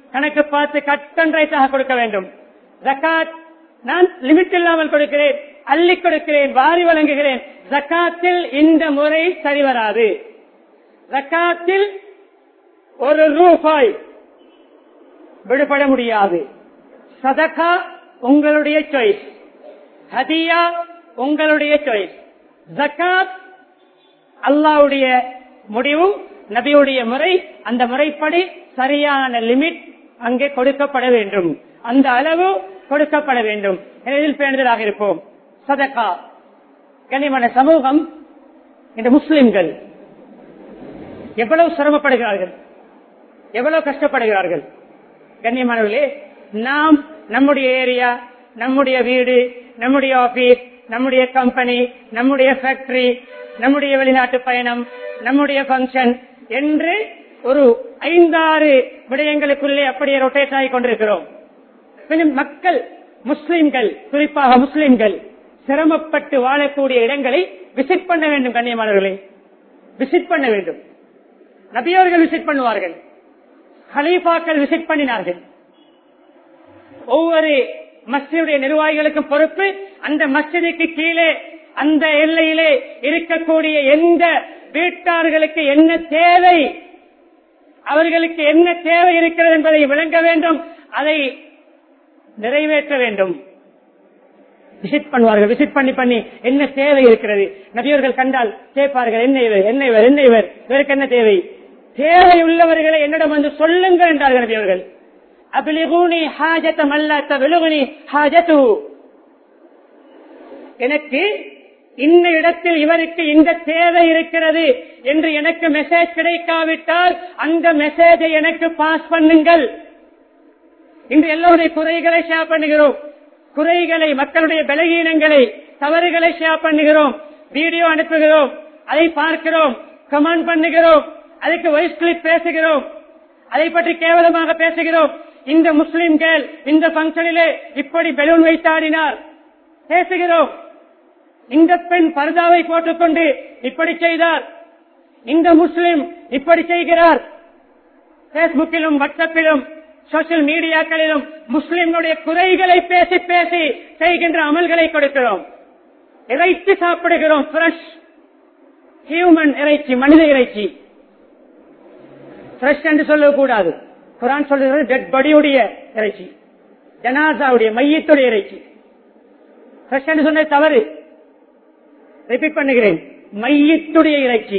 கணக்கு பார்த்து கட் அண்ட் ரைட்டாக கொடுக்க வேண்டும். ஜகாத் நான் லிமிட் இல்லாமல் கொடுக்கிறேன், அள்ளி கொடுக்கிறேன், வாரி வழங்குகிறேன். ஜகாத்தில் இந்த முறை சரிவராது. ஜகாத்தில் ஒரு ரூபாய் விடுபட முடியாது. சதகா உங்களுடைய சாய்ஸ், ஹதியா உங்களுடைய சாய்ஸ். ஜகாத் அல்லாஹ்வுடைய முடிவு, நபியுடைய முறை. அந்த முறைப்படி சரியான லிமிட் அங்கே கொடுக்கப்பட வேண்டும், அந்த அளவு கொடுக்கப்பட வேண்டும். இதில் பேணுதலாக இருப்போம். சதகா கனிமன சமூகம் இந்த முஸ்லிம்கள் எவ்வளவு சிரமப்படுகிறார்கள், எவ்வளவு கஷ்டப்படுகிறார்கள். கண்ணியமானவர்களே, நாம் நம்முடைய ஏரியா, நம்முடைய வீடு, நம்முடைய ஆபீஸ், நம்முடைய கம்பெனி, நம்முடைய ஃபேக்டரி, நம்முடைய வெளிநாட்டு பயணம், நம்முடைய பங்கன் என்று ஒரு 5-6 விடயங்களுக்குள்ளே அப்படியே ரொட்டேட் ஆகி கொண்டிருக்கிறோம். மக்கள், முஸ்லிம்கள், குறிப்பாக முஸ்லிம்கள் சிரமப்பட்டு வாழக்கூடிய இடங்களை விசிட் பண்ண வேண்டும். கண்ணியமானவர்களே, விசிட் பண்ண வேண்டும். நபியவர்கள் விசிட் பண்ணுவார்கள், ஹலீஃபாக்கள் விசிட் பண்ணினார்கள். ஒவ்வொரு மஸ்ஜிதுடைய நிர்வாகிகளுக்கும் பொறுப்பு அந்த மஸ்ஜிதுக்கு கீழே அந்த எல்லையிலே இருக்கக்கூடிய எந்த வீட்டார்களுக்கு என்ன தேவை, அவர்களுக்கு என்ன தேவை இருக்கிறது என்பதை விளங்க வேண்டும், அதை நிறைவேற்ற வேண்டும். விசிட் பண்ணுவார்கள். விசிட் பண்ணி என்ன தேவை இருக்கிறது நபியவர்கள் கண்டால் கேட்பார்கள், என்ன இவர், என்ன இவர், என்ன இவர், இவருக்கு என்ன தேவை, தேவை உள்ளவர்களை என்னிடம் வந்து சொல்லுங்கள் என்றார்கள் நபியவர்கள். அபிலிகுனி ஹாஜத்தம் அல்ல தபிலுகுனி ஹாஜத்து, எனக்கு இந்த இடத்தில் இவருக்கு இந்த தேவை இருக்கிறது என்று எனக்கு மெசேஜ் கிடைக்காவிட்டால் அந்த மெசேஜை எனக்கு பாஸ் பண்ணுங்கள். இன்று எல்லோருடைய குறைகளை ஷேர் பண்ணுகிறோம், குறைகளை, மக்களுடைய பலகீனங்களை, தவறுகளை ஷேர் பண்ணுகிறோம், வீடியோ அனுப்புகிறோம், அதை பார்க்கிறோம், கமெண்ட் பண்ணுகிறோம், அதுக்கு வாய்ஸ் கிளிப் பேசுகிறோம், அதை பற்றி கேவலமாக பேசுகிறோம். இந்த முஸ்லிம்கள் இந்த பங்கனிலே இப்படி பெலூன் வைத்தாடினார் பேசுகிறோம். இந்த பெண் பர்தாவை போட்டுக்கொண்டு இப்படி செய்தார், இந்த முஸ்லிம் இப்படி செய்கிறார். பேஸ்புக்கிலும் வாட்ஸ்அப்பிலும் சோசியல் மீடியாக்களிலும் முஸ்லிம்களுடைய குறைகளை பேசி பேசி செய்கின்ற அமல்களை கொடுக்கிறோம். இறைச்சி சாப்பிடுகிறோம், ஃப்ரெஷ் ஹியூமன் இறைச்சி, மனித இறைச்சி. ஃப்ரெஷ் என்று சொல்லக்கூடாது. குர்ஆன் சொல்லுகிறது டெட் பாடியுடைய இறைச்சி, ஜனாசாவுடைய மையத்துடைய இறைச்சி. ஃப்ரெஷ் என்று சொன்ன தவறு, ரிப்பீட் பண்ணுகிறேன், மையத்துடைய இறைச்சி.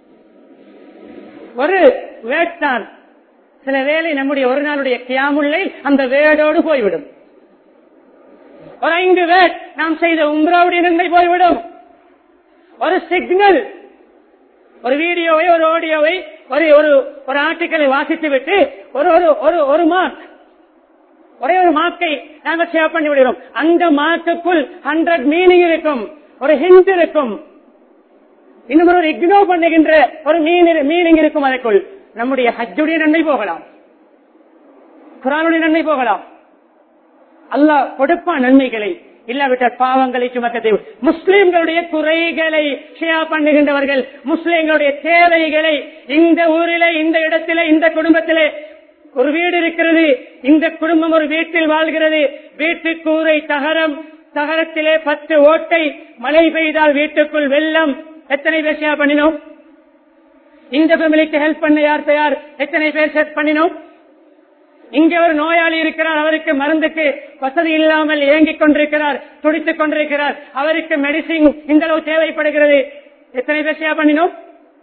ஒரு வேட்தான் சில வேளை நம்முடைய ஒரு நாளுடைய கியாமுல்லை அந்த வேடோடு போய்விடும். ஒரு 5 வேட் நாம் செய்த உம்ராவுடைய நன்மை போய்விடும். ஒரு சிக்னல், ஒரு வீடியோவை, ஒரு ஆடியோவை, ஒரு ஆர்டிக்கலை வாசித்து விட்டு ஒரு மார்க், ஒரே ஒரு மார்க்கை நாங்கள் ஷேர் பண்ணி விடுகிறோம். அந்த மார்க்குக்குள் 100 மீனிங் இருக்கும், ஒரு ஹிண்ட் இருக்கும், இன்னும் ஒரு இக்னோர் பண்ணுகின்ற ஒரு மீனிங் இருக்கும். அதற்குள் நம்முடைய ஹஜ்ஜுடைய நன்மை போகலாம், குர்ஆனுடைய நன்மை போகலாம். அல்லாஹ் கொடுப்பான் நன்மைகளை, இல்லாவிட்டால் பாவங்களை சுமத்த. முஸ்லிம்களுடைய குறைகளை ஷேர் பண்ணுகின்றவர்கள், முஸ்லிம்களுடைய தேவைகளை, இந்த ஊரிலே, இந்த இடத்திலே, இந்த குடும்பத்திலே ஒரு வீடு இருக்கிறது, இந்த குடும்பம் ஒரு வீட்டில் வாழ்கிறது, வீட்டு கூரை தகரம், தகரத்திலே 10 ஓட்டை, மழை பெய்தால் வீட்டுக்குள் வெள்ளம். எத்தனை பேர் ஷேர் பண்ணினோம்? இந்த ஃபேமிலிக்கு ஹெல்ப் பண்ண யார் தயார்? எத்தனை பேர் ஷேர் பண்ணினோம்? இங்கே ஒரு நோயாளி இருக்கிறார், அவருக்கு மருந்துக்கு வசதி இல்லாமல் ஏங்கிக் கொண்டிருக்கிறார், துடித்துக் கொண்டிருக்கிறார், அவருக்கு மெடிசின் இந்த அளவு தேவைப்படுகிறது. எத்தனை பேர் ஷேர் பண்ணினோம்?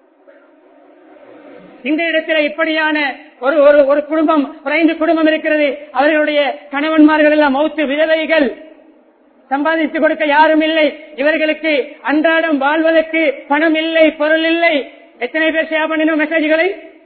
இந்த இடத்துல இப்படியான ஒரு குடும்பம், ஒரு 5 குடும்பம் இருக்கிறது, அவர்களுடைய கணவன்மார்கள் எல்லாம் மௌத்து, விதவைகள், சம்பாதித்துக் கொடுக்க யாரும் இல்லை, இவர்களுக்கு அன்றாடம் வாழ்வதற்கு பணம் இல்லை, பொருள் இல்லை. எத்தனை பேர் ஷேர் பண்ணினோம் மெசேஜ்களை?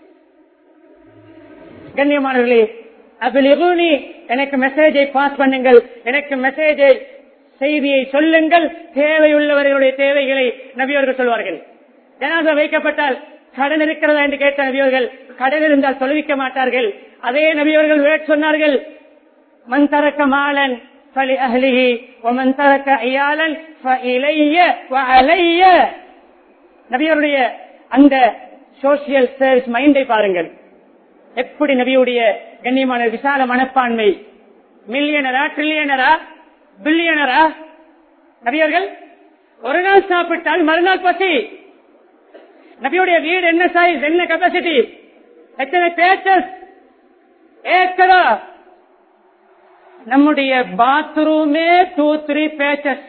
கண்ணியமானவர்களே, அபிலிகுனி, எனக்கு மெசேஜை பாஸ் பண்ணுங்கள், எனக்கு மெசேஜை, செய்தியை சொல்லுங்கள். தேவையுள்ளவர்களுடைய தேவைகளை நபியவர்கள் சொல்வார்கள். ஜனாசா வைக்கப்பட்டால் கடன் இருக்கிறதா என்று கேட்ட நபியவர்கள், கடன் இருந்தால் சொல்லிக்க மாட்டார்கள். அதே நபியவர்கள் வேட் சொன்னார்கள், மன் தரக்க மாலன் ஃபலி அஹ்லிஹி வ மன் தரக்க இயாலன் ஃபஇலைய வ அலைய. நபியவருடைய அந்த சோசியல் சர்வீஸ் மைண்டை பாருங்கள். எப்படி நபியுடைய கண்ணியமான விசால மனப்பான்மை. மில்லியனரா, ட்ரில்லியனரா, பில்லியனரா நபியர்கள்? ஒரு நாள் சாப்பிட்டால் மறுநாள் பசி. நபியுடைய வீடு என்ன சைஸ், என்ன கெப்பாசிட்டி, எத்தனை பேச்சஸ், ஏக்கரா? நம்முடைய பாத்ரூமே 2-3 பேச்சஸ்.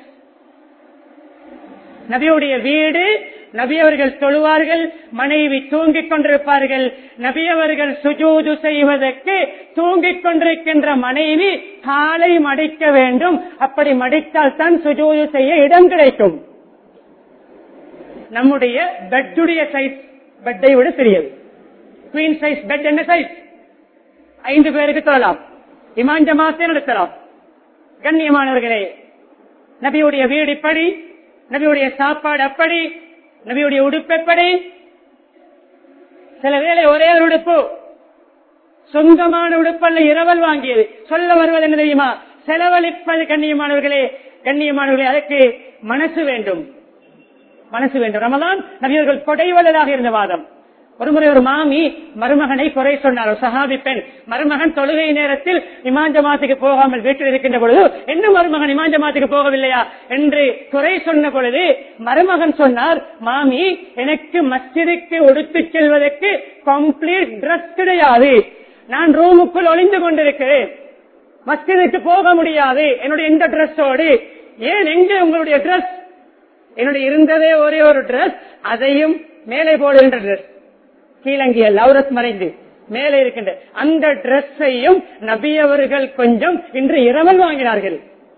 நபியுடைய வீடு, நபியவர்கள் தொழுவார்கள், மனைவி தூங்கிக் கொண்டிருப்பார்கள். நபியவர்கள் சுஜூது செய்வதற்கு தூங்கிக் கொண்டிருக்கின்ற மனைவி காலை மடிக்க வேண்டும். அப்படி மடித்தால் தான் சுஜூது செய்ய இடம் கிடைக்கும். நம்முடைய பெட்டுடைய சைஸ் பெட்டை விட சிறியது. குவீன் சைஸ் பெட் என்ன சைஸ்? 5 பேருக்கு தொழலாம், இமாம் ஜமாத்தை நடத்தலாம். கண்ணியமானவர்களே, நபியுடைய வீடு இப்படி, நபியுடைய சாப்பாடு அப்படி, நபியுடைய உடுப்பு எப்படி? சில வேளை ஒரே ஒரு உடுப்பு, சொந்தமான உடுப்பல்ல, இரவல் வாங்கியது. சொல்ல வருவது என்ன தெரியுமா? செலவழிப்பது. கண்ணியமானவர்களே, அதற்கு மனசு வேண்டும், மனசு வேண்டும். ரமலான் நபியவர்கள் கொடைவல்லதாக இருந்த வாதம். ஒருமுறை ஒரு மாமி மருமகனை குறை சொன்னார். சஹாபி பெண் மருமகன் தொழுகை நேரத்தில் இமாம் ஜமாத்துக்கு போகாமல் வீட்டில் இருக்கின்ற பொழுது, என்ன மருமகன் இமாம் ஜமாத்துக்கு போகவில்லையா என்று குறை சொன்ன பொழுது மருமகன் சொன்னார், மாமி, எனக்கு மஸ்ஜிதுக்கு உடுத்து செல்வதற்கு கம்ப்ளீட் டிரஸ் கிடையாது. நான் ரூமுக்குள் ஒளிந்து கொண்டிருக்கிறேன், மஸ்ஜிதுக்கு போக முடியாது என்னுடைய இந்த டிரஸோடு. ஏன், எங்கே உங்களுடைய டிரஸ்? என்னுடைய இருந்ததே ஒரே ஒரு டிரஸ், அதையும் மேலே போடுகின்ற டிரஸ், கீழங்கியல் அவுரத் மறைந்து மேலே இருக்கின்ற அந்த டிரஸையும் நபி அவர்கள் கொஞ்சம் இன்று இரவல் வாங்கினார்கள்.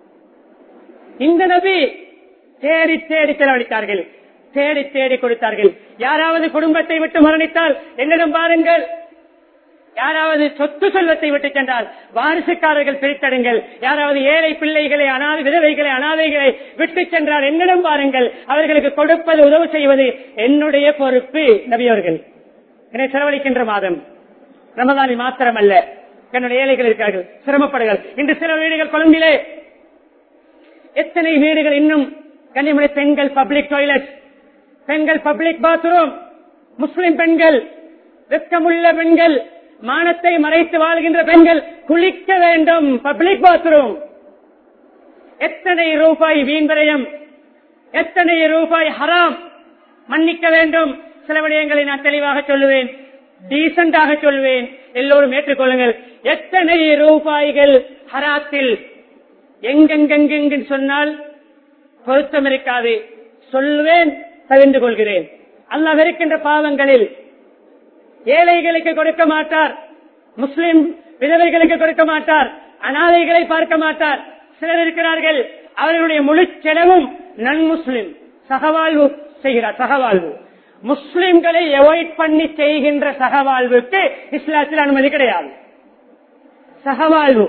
இந்த நபி தேடி தேடி செலவழித்தார்கள், தேடி தேடி கொடுத்தார்கள். யாராவது குடும்பத்தை விட்டு மரணித்தால் என்னிடம் பாருங்கள், யாராவது சொத்து செல்வத்தை விட்டு சென்றால் வாரிசுக்காரர்கள் பிரித்தடுங்கள், யாராவது ஏழை பிள்ளைகளை, விதவைகளை, அனாதைகளை விட்டு சென்றால் என்னிடம் பாருங்கள், அவர்களுக்கு கொடுப்பது, உதவு செய்வது என்னுடைய பொறுப்பு. நபி அவர்கள் என்னை செலவழிக்கின்ற மாதம் ரமதானில் மாத்திரமல்ல, என்னுடைய ஏழைகள் இருக்கிறார்கள், சிரமப்படுகள். இன்று சில வீடுகள் கொழும்பிலே, எத்தனை வீடுகள் இன்னும் கண்ணியமுடைய பெண்கள் பப்ளிக் டாய்லெட், பெண்கள் பப்ளிக் பாத்ரூம், முஸ்லிம் பெண்கள், வெட்கமுள்ள பெண்கள், மானத்தை மறைத்து வாழ்கின்ற பெண்கள் குளிக்க வேண்டும் பப்ளிக் பாத்ரூம். எத்தனை ரூபாய் வீண்வரையம், எத்தனை ரூபாய் ஹராம். மன்னிக்க வேண்டும், சில விடயங்களை நான் தெளிவாக சொல்லுவேன், டீசென்டாக சொல்வேன், எல்லோரும் ஏற்றுக்கொள்ளுங்கள். எத்தனை ரூபாய்கள் ஹராத்தில் எங்கெங்கெங்கு சொன்னால் பொருத்தம் இருக்காது, சொல்வேன், தவிர்த்து கொள்கிறேன். அல்லாஹ் வெறுக்கின்ற பாவங்களில் ஏழைகளுக்கு கொடுக்க மாட்டார், முஸ்லிம் விதவைகளுக்கு கொடுக்க மாட்டார், அனாதைகளை பார்க்க மாட்டார். சிலர் இருக்கிறார்கள், அவர்களுடைய முழு செலவும் நன் முஸ்லிம் சகவாழ்வு செய்கிறார். சகவாழ்வு முஸ்லிம்களை அவாய்ட் பண்ணி செய்கின்ற சகவாழ்வுக்கு இஸ்லாத்தில் அனுமதி கிடையாது. சகவாழ்வு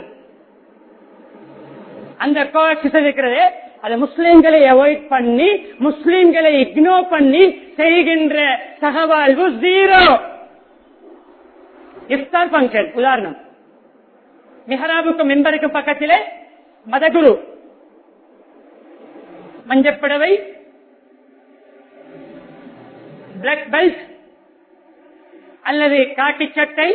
அந்த கோர்ஸ் இருக்கிறது, அது முஸ்லிம்களை அவாய்ட் பண்ணி, முஸ்லிம்களை இக்னோர் பண்ணி செய்கின்ற சகவாழ்வு ஜீரோ. இஃப்தார் பங்கன் உதாரணம், மிஹராபுக்கும் மெம்பருக்கும் பக்கத்திலே மதகுரு, மஞ்சப்படவை, பிளாக் பெல்ட் அல்லது காட்டி சட்டை,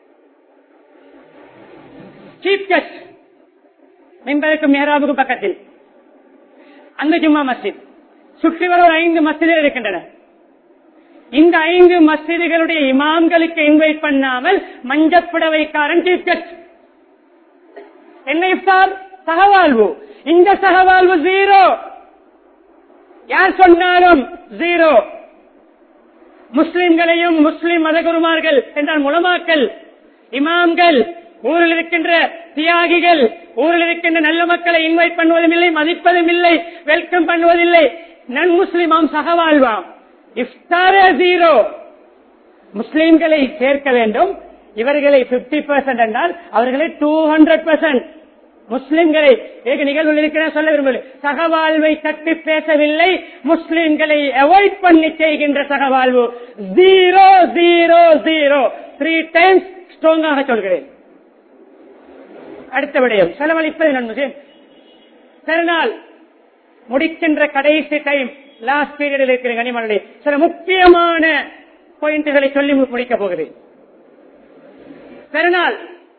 சீப் கெஸ்ட் மெம்பருக்கும் மிஹராபுக்கும் பக்கத்தில் அந்த ஜும்மா மஸ்ஜித். சுற்றி வர 5 மஸ்ஜிதுகள் இருக்கின்றன. இந்த 5 மஸ்ஜிதுகளுடைய இமாம்களுக்கு இன்வைட் பண்ணாமல் மஞ்சப்புடவைக்காரன் சீப் கெஸ்ட். என்ன இஃப்தார்? சகவாழ்வு. இந்த சகவாழ்வு ஜீரோ. யார் சொன்னாலும் ஜீரோ. முஸ்லிம்களையும் முஸ்லிம் மதகுருமார்கள் என்றால் உலமாக்கள், இமாம்கள், ஊரில் இருக்கின்ற தியாகிகள், ஊரில் இருக்கின்ற நல்ல மக்களை இன்வைட் பண்ணுவதும் இல்லை, மதிப்பதும் இல்லை, வெல்கம் பண்ணுவதில்லை. நன் முஸ்லிமாம் சகவாழ்வாம். இஃப்தாரே ஜீரோ. முஸ்லிம்களை சேர்க்க வேண்டும். இவர்களை 50% என்றால் அவர்களை 200%. முஸ்லிம்களை ஏக நிகழ்வில் இருக்கிற சொல்ல விரும்பவில்லை, சகவாழ்வை தட்டி பேசவில்லை. முஸ்லிம்களை அவாய்ட் பண்ணி செய்கின்ற சகவாழ்வு ஜீரோ ஜீரோ ஜீரோ. 3 times ஸ்ட்ராங்காக சொல்கிறேன். அடுத்த விடயம் செலவழிப்பது நன்மை. பெருநாள் முடிக்கின்ற கடைசி டைம், லாஸ்ட் பீரியடில் இருக்கிற கனிமனுடைய சில முக்கியமான பாயிண்ட்களை சொல்லி முடிக்க போகிறேன். பெருநாள்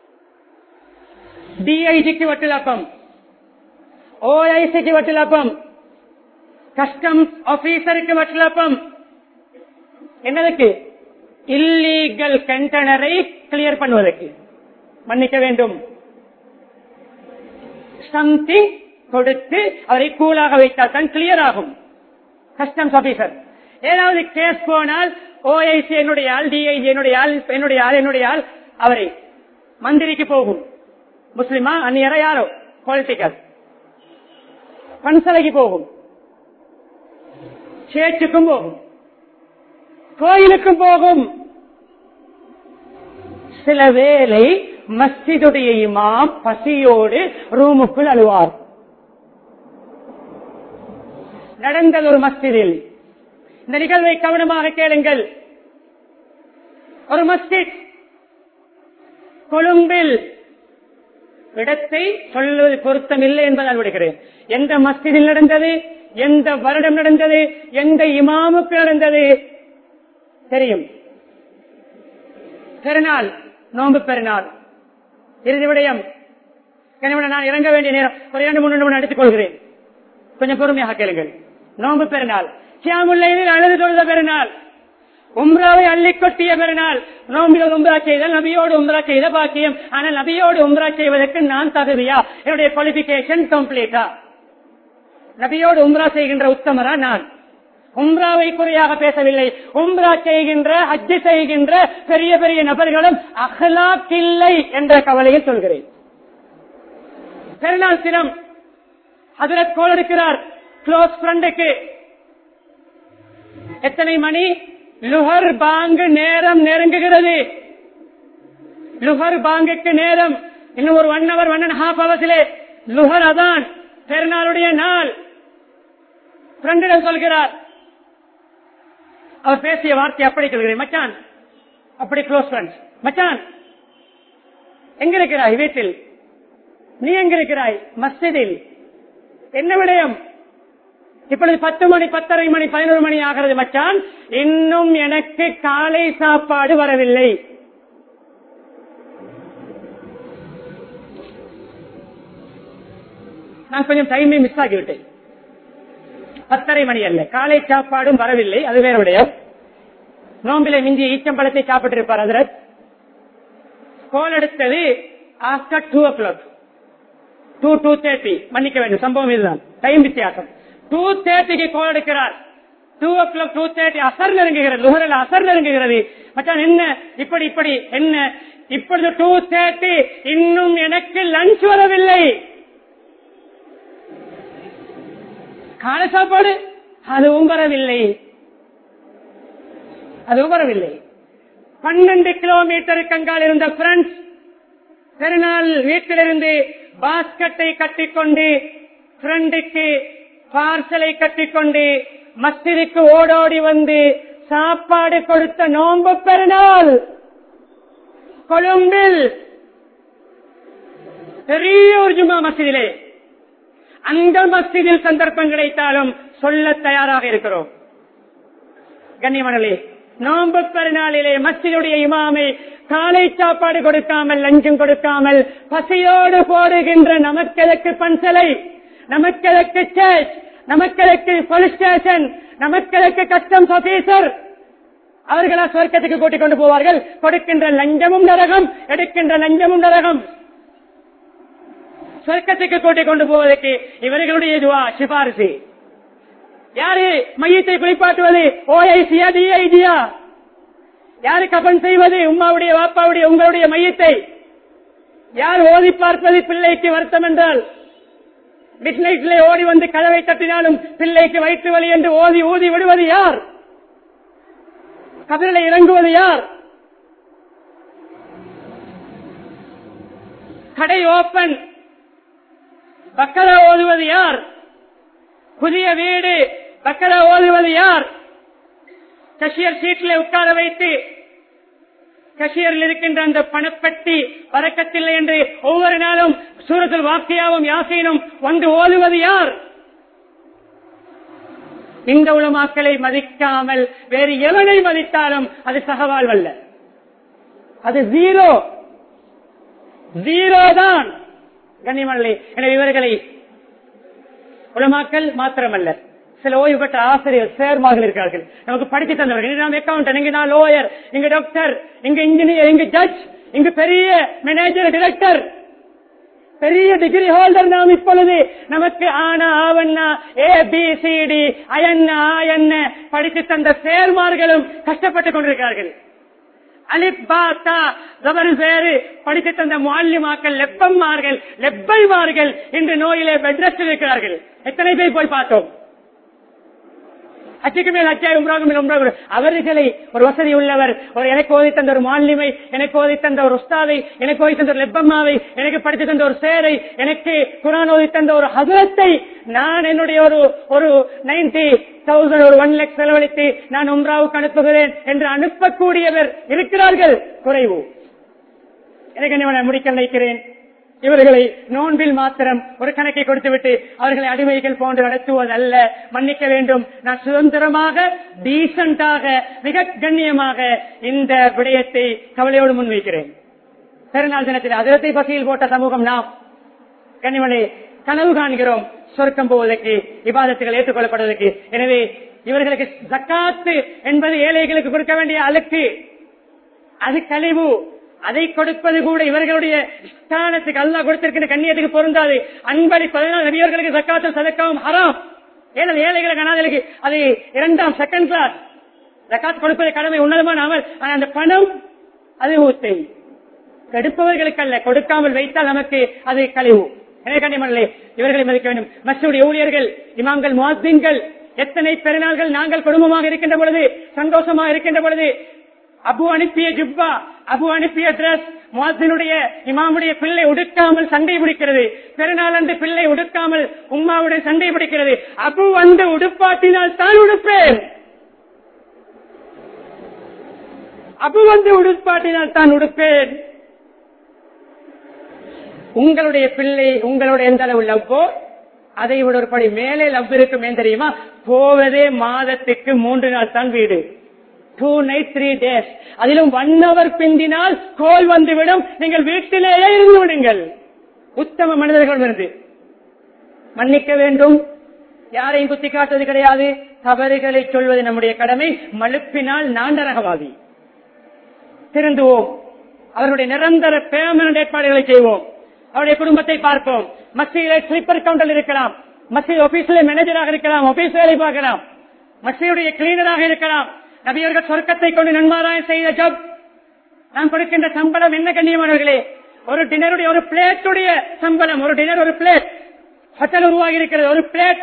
டிஐஜிக்கு வட்டிலாப்பம், ஓஐசிக்கு வட்டிலாப்பம், கஸ்டம்ஸ் ஆபீசருக்கு வட்டிலாப்பம். என்னதுக்கு? இல்லீகல் கண்டெய்னரை கிளியர் பண்ணுவதற்கு. மன்னிக்க வேண்டும், சம்திங் கொடுத்து அவரை கூலாக வைத்தால் தான் கிளியர் ஆகும். கஸ்டம்ஸ் ஆபீசர் ஏதாவது கேஸ் போனால் ஓஐசி என்னுடைய ஆள், டிஐஜி என்னுடைய ஆள், என்னுடைய ஆள், அவரை மந்திரிக்கு போகும். முஸ்லிமா அந்நியரா யாரோ பொலிட்டிக்கல் பன்சலைக்கு போகும், சேர்ச்சுக்கும் போகும், கோயிலுக்கும் போகும். சில வேளை மஸ்ஜிதுடைய இமாம் பசியோடு ரூமுக்குள் அழுவார். நடந்தது ஒரு மஸ்ஜிதில். இந்த நிகழ்வை கவனமாக கேளுங்கள். ஒரு மஸ்ஜித் கொழும்பில், இடத்தை சொல்வது பொருத்தம் இல்லை என்பதால் விடுகிறேன். எந்த மஸ்ஜிதில் நடந்தது, எந்த வருடம் நடந்தது, எந்த இமாமுக்கு நடந்தது தெரியும். பெருநாள், நோன்பு பெருநாள். இறுதி விடயம். நான் இறங்க வேண்டிய நேரம் ஒரு 2-3 நிமிடம் எடுத்துக் கொள்கிறேன். கொஞ்சம் பொறுமையாக கேளுங்கள். நோன்பு பெருநாள், சியாமுல்லையில் அழுது தொழுத பெருநாள், உம்ராவை அள்ளி கொட்டிய பெருநாள். நோம்பில் உம்ரா செய்தால் நபியோடு உம்ரா செய்த பாக்கியம். ஆனால் நபியோடு உம்ரா செய்வதற்கு நான் தகுதியா? என்னுடைய குவாலிபிகேஷன் கம்ப்ளீட்டா? நபியோடு உம்ரா செய்கின்ற உத்தமரா நான்? உம்ராவை குறையாக பேசவில்லை. உம்ரா செய்கின்ற, ஹஜ்ஜு செய்கின்ற பெரிய பெரிய நபர்களும் அஹ்லாக் இல்லை என்ற கவலையில் சொல்கிறேன். பெருநாள் தினம் ஹஜ்ரத் கோல் எடுக்கிறார் க்ளோஸ் ஃப்ரெண்டுக்கு. எத்தனை மணி? லுஹர் பாங்கு நேரம் நெருங்குகிறது. லுஹர் பாங்குக்கு நேரம் இன்னும் ஒரு 1 hour 1.5 hours லுஹர் அதான். பெருநாளுடைய நாள். ஃப்ரெண்டிடம் சொல்கிறார். அவர் பேசிய வார்த்தை அப்படி சொல்கிறேன். மச்சான், அப்படி க்ளோஸ் ஃப்ரெண்ட்ஸ். மச்சான் எங்க இருக்கிறாய்? வீட்டில். நீ எங்க இருக்கிறாய்? மஸ்ஜிதில். என்ன விடயம்? இப்பொழுது 10 மணி, 10:30 மணி, 11 மணி ஆகிறது. மச்சான், இன்னும் எனக்கு காலை சாப்பாடு வரவில்லை. நான் கொஞ்சம் டைமே மிஸ் ஆகிவிட்டேன். 10:30 மணி அல்ல, காலை சாப்பாடும் வரவில்லை. அது வேற விடயம். நோம்பில மிஞ்சிய ஈச்சம்பழத்தை சாப்பிட்டிருப்பார் ஹஜ்ரத். கோல் எடுத்தது ஆஃப்டர் 2 o'clock, 2:30. மன்னிக்க வேண்டும், சம்பவம் இதுதான். டைம் வித்தியாசம். 2:30 கோல் எடுக்கிறார். 2 o'clock 2:30 அசர் நெருங்குகிறது. லுஹரில் அசர் நெருங்குகிறது. மச்சான் என்ன இப்படி இப்படி என்ன? இப்பொழுது 2:30, இன்னும் எனக்கு லஞ்ச் வரவில்லை. காலை சாப்பாடு அதுவும் வரவில்லை. 12 கிலோமீட்டருக்கு அங்கால் இருந்த பிரெண்ட்ஸ் பெருநாள் வீட்டிலிருந்து பாஸ்கெட்டை கட்டிக்கொண்டு, ஃப்ரெண்டுக்கு பார்சலை கட்டிக்கொண்டு மஸ்ஜிதுக்கு ஓடோடி வந்து சாப்பாடு கொடுத்த நோன்பு பெருநாள் கொழும்பில் பெரிய ஒரு ஜும்மா மஸ்ஜிதிலே. அந்த மஸ்ஜிதில் சந்தர்ப்பம் கிடைத்தாலும் சொல்ல தயாராக இருக்கிறோம். கண்ணியமானே, நோன்பு பெருநாளிலே மஸ்ஜிதுடைய இமாமை காலை சாப்பாடு கொடுக்காமல், லஞ்சம் கொடுக்காமல், பசியோடு போடுகின்ற நமக்களுக்கு பன்சலை, நமக்களுக்கு சர்ச், நமக்களுக்கு போலீஸ் ஸ்டேஷன், நமக்களுக்கு கஸ்டம்ஸ் ஆபீசர், அவர்களா சொர்க்கத்துக்கு கூட்டிக் கொண்டு போவார்கள். கொடுக்கின்ற லஞ்சமும் நரகம், எடுக்கின்ற லஞ்சமும் நரகம். சொர்க்கத்துக்கு கூட்டிக் கொண்டு போவதற்கு இவர்களுடைய துவா சிபாரிசு. யாரு மையத்தை குளிப்பாட்டுவது? ஓஐசியா, டிஐஜியா? யாரு கபன் செய்வது? உம்மாவுடைய, வாப்பாவுடைய, உங்களுடைய மையத்தை யார் ஓதி பார்ப்பது? பிள்ளைக்கு வருத்தம் என்றால் மிட் நைட்ல ஓடி வந்து கதவை தட்டினாலும் பிள்ளைக்கு வயிற்று வலி என்று ஓதி ஊதி விடுவது யார்? கபிலை இறங்குவது யார்? கடை ஓப்பன், பக்கரா ஓதுவது யார்? புதிய வீடு, பக்கரா ஓதுவது யார்? கஷியர் சீட்டில் உட்கார வைத்து கஷியரில் இருக்கின்ற அந்த பணப்பட்டி பறக்கத்தில்லை என்று ஒவ்வொரு நாளும் சூரத்துல் வாக்கியாவும் யாசீனும் வந்து ஓதுவது யார்? இந்த உலமாக்களை மதிக்காமல் வேறு எவனை மதித்தாலும் அது சகவாழ்வல்ல, அது ஜீரோ. ஜீரோ தான் கண்ணியமல்ல. எனவே இவர்களை உலமாக்கள் மாத்திரமல்ல, சில ஓய்வு பெற்ற ஆசிரியர் சேர்மார்கள் இருக்கிறார்கள், நமக்கு படித்து தந்தவர்கள். நாம் அக்கௌண்டன்ட், இங்கு நான் லோயர், இங்கு டாக்டர், இங்கு இன்ஜினியர், இங்கு ஜட்ஜ், இங்கு பெரிய மேனேஜர், டைரக்டர், பெரிய டிகிரி ஹோல்டர். நாம் இப்பொழுது நமக்கு ஆனா ஆவண்ணா ABCD அயன்னா ஆயன்ன படித்து தந்த சேர்மார்களும் கஷ்டப்பட்டுக் கொண்டிருக்கிறார்கள். அலிப் பாத்தா ஜபர் பேரு படித்து தந்த முஅல்லிமாக்கள், லெப்பம்மார்கள், லெப்பைமார்கள் இன்று நோயிலே பெட் ரெஸ்ட் இருக்கிறார்கள். எத்தனை பேர் போய் பார்த்தோம்? அச்சுக்கு மேல் அச்சாய் உம்ராகும். அவர்களை ஒரு வசதி உள்ளவர், ஒரு எனக்கு ஓதி தந்த ஒரு மாலிமை, எனக்கு ஓதி தந்த ஒரு உஸ்தாதை, எனக்கு ஓதி தந்த ஒரு லெப்பம்மாவை, எனக்கு படித்து தந்த ஒரு சேரை, எனக்கு குர்ஆன் ஓதி தந்த ஒரு ஹஜரத்தை நான் என்னுடைய ஒரு 90,000 ஒரு 1 லட்சம் செலவழித்து நான் உம்ராவுக்கு அனுப்புகிறேன் என்று அனுப்பக்கூடியவர் இருக்கிறார்கள், குறைவு. எனக்கு முடிக்க நினைக்கிறேன். இவர்களை நோன்பில் மாத்திரம் ஒரு கணக்கை கொடுத்துவிட்டு அவர்களை அடிமைகள் போன்று நடத்துவதல்ல, மன்னிக்க வேண்டும். நான் சுதந்திரமாக, டீசென்டாக, மிக கண்ணியமாக இந்த விடயத்தை கவலையோடு முன்வைக்கிறேன். பெருநாள் தினத்தில் அதிரத்தை பசியில் போட்ட சமூகம் நாம் கண்ணியமனை கனவு காண்கிறோம் சொர்க்கம் போவதற்கு, இபாதத்துகள் ஏற்றுக்கொள்ளப்படுவதற்கு. எனவே இவர்களுக்கு ஜக்காத்து என்பது ஏழைகளுக்கு கொடுக்க வேண்டிய அலுக்கு, அது கழிவு. அதை கொடுப்பது கூட இவர்களுடைய ஸ்தானத்துக்கு அல்லாஹ் கொடுத்திருக்கிற கண்ணியத்துக்கு பொருந்தாது. அன்படி 14 நபியர்களுக்கு ஜக்காத்தும் சதக்காவும் ஹராம். ஏழைகளுக்கு அனாதைகளுக்கு அது 2ஆம் செகண்ட் கிளாஸ். ஜக்காத் கொடுப்பது கடமை, உன்னதமான அமல். ஆனால் அந்த பணம் அது ஊத்தை கெடுப்பவர்களுக்கு அல்ல, கொடுக்காமல் வைத்தால் நமக்கு அது கழிவு. எனவே கண்ணியமல்லே, இவர்களை மதிக்க வேண்டும். மஸ்ஜிதுடைய ஊழியர்கள், இமாம்கள், முஅஸ்ஸின்கள், எத்தனை பெருநாள்கள் நாங்கள் குடும்பமாக இருக்கின்ற பொழுது, சந்தோஷமாக இருக்கின்ற பொழுது, அபு அனுப்பிய ஜுப்பா, அபு அனுப்பிய டிரஸ், முஅஸ்ஸினுடைய இமாமுடைய பிள்ளை உடுக்காமல் சண்டை பிடிக்கிறது. பெருநாள் அன்று பிள்ளை உடுக்காமல் உம்மாவுடன் சண்டை பிடிக்கிறது. அபு வந்து உடுப்பாட்டினால் தான் உடுப்பேன், அபு வந்து உடுப்பாட்டினால் தான் உடுப்பேன். உங்களுடைய பிள்ளை உங்களுடைய எந்த அளவு லவ்வோ அதை விட ஒரு படி மேலே லவ் இருக்கும். ஏன் தெரியுமா? போவதே மாதத்துக்கு 3 நாள் தான் வீடு, 2 nights 3 days. அதிலும் 1 hour பிந்தினால் கோல் வந்துவிடும். நீங்கள் வீட்டிலேயே இருந்து விடுங்கள். உத்தம மனிதர்கள் இருந்து மன்னிக்க வேண்டும். யாரையும் குத்தி காட்டுவது கிடையாது. தவறுகளை சொல்வது நம்முடைய கடமை. மழுப்பினால் நான் நரகவாதி. திருந்துவோம். அவர்களுடைய நிரந்தர பெர்மனன்ட் ஏற்பாடுகளை செய்வோம். அவருடைய குடும்பத்தை பார்ப்போம். மஸ்ஜிதிலே ஸ்லீப்பர் கவுண்டர் இருக்கலாம், மஸ்ஜித் ஆபீஸ்ல மேனேஜராக இருக்கலாம், ஆபீஸ் வேலை பார்க்கலாம், மஸ்ஜிதுடைய கிளீனராக இருக்கலாம். நபியர்கள் சொர்க்கத்தை கொண்டு நன்மாராயம் செய்த ஜப். நாம் கொடுக்கின்ற சம்பளம் என்ன கண்ணியமானவர்களே? ஒரு டின்னருடைய ஒரு பிளேட்டுடைய சம்பளம், ஒரு டின்னர் ஒரு பிளேட் ஹோட்டல் உருவாகி இருக்கிறது. ஒரு பிளேட்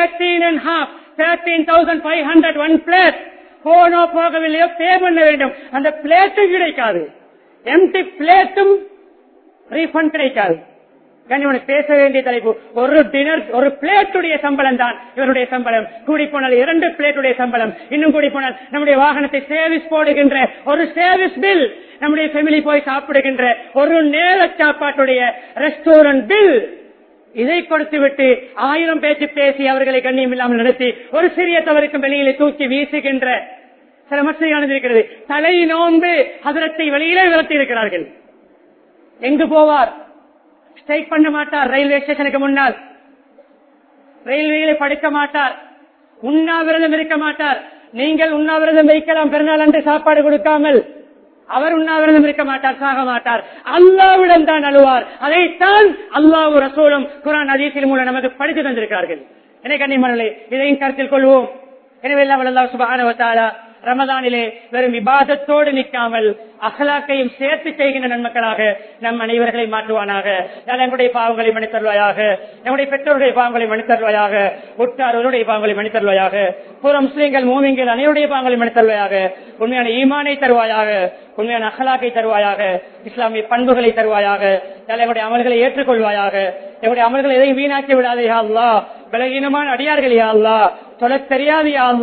13,500 1 பிளேட். போனோ போகவில்லையோ பே பண்ண வேண்டும். அந்த பிளேட்டும் கிடைக்காது, எம்டி பிளேட்டும் ரீஃபண்ட் கிடைக்காது. கண்ணியமான பேச வேண்டிய தலைப்பு. ஒரு டின்னர் ஒரு பிளேட்டுடைய சம்பளம் தான் இவருடைய சம்பளம். கூடி போனால் 2 பிளேட்டுடைய சம்பளம். இன்னும் கூடி போனால் நம்முடைய வாகனத்தை சர்வீஸ் போடுகின்ற ஒரு சர்வீஸ் பில், நம்முடைய ஃபேமிலி போய் சாப்பிடுகின்ற ஒரு நேர சாப்பாட்டுடைய ரெஸ்டாரண்ட் பில், இதை கொடுத்து விட்டு 1000 பேச்சு பேசி அவர்களை கண்ணியம் இல்லாமல் நடத்தி ஒரு சிறிய தவறுக்கும் வெளியிலே தூக்கி வீசுகின்ற சில மசையானது இருக்கிறது. தலை நோன்பு ஹதரத்தை வெளியிலே விரட்டி இருக்கிறார்கள். எங்கு போவார்? ஸ்ட்ரைக் பண்ண மாட்டார். ரயில்வே ஸ்டேஷனுக்கு முன்னால் ரயில்வேயிலே படுக்க மாட்டார். உண்ணாவிரதம் இருக்க மாட்டார். நீங்கள் உண்ணாவிரதம் வைக்கலாம் பெருநாள் அன்று சாப்பாடு கொடுக்காமல். அவர் உண்ணாவிரதம் இருக்க மாட்டார், சாக மாட்டார். அல்லாஹ்விடம் தான் அழுவார். அதைத்தான் அல்லாஹ் ரசூலும் குர்ஆன் ஹதீஸின் மூலம் நமக்கு படித்து தந்திருக்கிறார்கள். எனவே கண்ணியமானவர்களே, இதையும் கருத்தில் கொள்வோம். எனவே அல்லாஹ் சுப்ஹானஹு வ தஆலா ரமதானிலே வெறும் இபாதத்தோடு நிற்காமல் அகலாக்கையும் சேர்த்து செய்கின்ற நன்மக்களாக நம் அனைவர்களை மாற்றுவானாக. எங்களுடைய பாவங்களை மன்னித்தருள்வாயாக, நம்முடைய பெற்றோருடைய பாவங்களை மன்னித்தருள்வாயாக, உற்றாரோருடைய பாவங்களை மன்னித்தருள்வாயாக, புற முஸ்லிம்கள் மூமின்கள் அனைவருடைய பாவங்களை மன்னித்தருள்வாயாக. உண்மையான ஈமானை தருவாயாக, உண்மையான அகலாக்கை தருவாயாக, இஸ்லாமிய பண்புகளை தருவாயாக. எங்களுடைய அமல்களை ஏற்றுக்கொள்வாயாக. எங்களுடைய அமல்களை எதையும் வீணாக்கி விடாதே யா அல்லாஹ். பலகீனமான அடியார்கள் யா அல்லாஹ், சொல்ல தெரியாது யா அல்லாஹ்.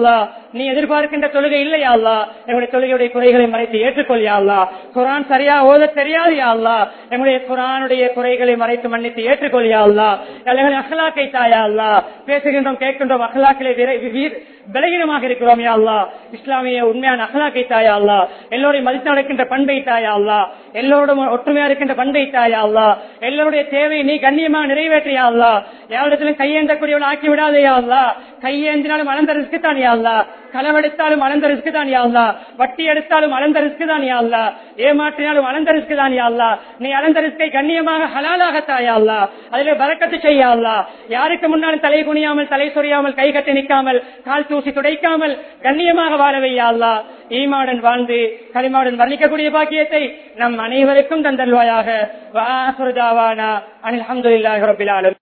நீ எதிர்பார்க்கின்ற தொழுகை இல்லை யா அல்லாஹ். எங்களுடைய தொழுகையுடைய குறைகளை மறைத்து ஏற்றுக்கொள் யா அல்லாஹ். குர்ஆன் சரியா ஓத தெரியாது யா அல்லாஹ். எங்களுடைய குர்ஆனுடைய குறைகளை மறைத்து மன்னித்து ஏற்றுக்கொள் யா அல்லாஹ். எங்களை அக்லாக்கை தாயா அல்லாஹ். பேசுகின்றோம் கேட்கின்றோம் அக்லாக்கிலே பலகீனமாக இருக்கிறோம் யா அல்லாஹ். இஸ்லாமிய உண்மையான அக்லாக்கை தாயா அல்லாஹ். எல்லோரையும் மதித்து நடக்கின்ற பண்பை தாயா அல்லாஹ். எல்லோரும் ஒற்றுமையா இருக்கின்ற பண்பை தாயா அல்லாஹ். எல்லோருடைய தேவையை நீ கண்ணியமாக நிறைவேற்றியா அல்லாஹ். யாரிடத்திலும் கையேந்தக்கூடியவள் ஆக்கி விடாதையா அல்லாஹ். கையேந்தினாலும் அளந்த ரிஸ்க் தான் யா அல்லாஹ். களவெடுத்தாலும் அளந்த ரிஸ்க் தான் யா அல்லாஹ். வட்டி எடுத்தாலும் அளந்த ரிஸ்க் தான் யா அல்லாஹ். ஏமாற்றினாலும் அளந்த ரிஸ்க் தான் யா அல்லாஹ். நீ அளந்த ரிஸ்கை கண்ணியமாக ஹலாலாக தாயா அல்லாஹ். அதிலே பரக்கத்து செய்யா அல்லாஹ். யாருக்கு முன்னாலும் தலை குனியாமல் தலை சொறியாமல் கை கட்டி நிற்காமல் கால் தூசி துடைக்காமல் கண்ணியமாக வாழ வையா அல்லாஹ். ஈமாவுடன் வாழ்ந்து கலிமாவுடன் வர்ணிக்கக்கூடிய பாக்கியத்தை நம் அனைவருக்கும் தந்தல்வாயாக. வ ஆகிரு தாவானா அனில் ஹம்துலில்லாஹி ரப்பில் ஆலமீன்.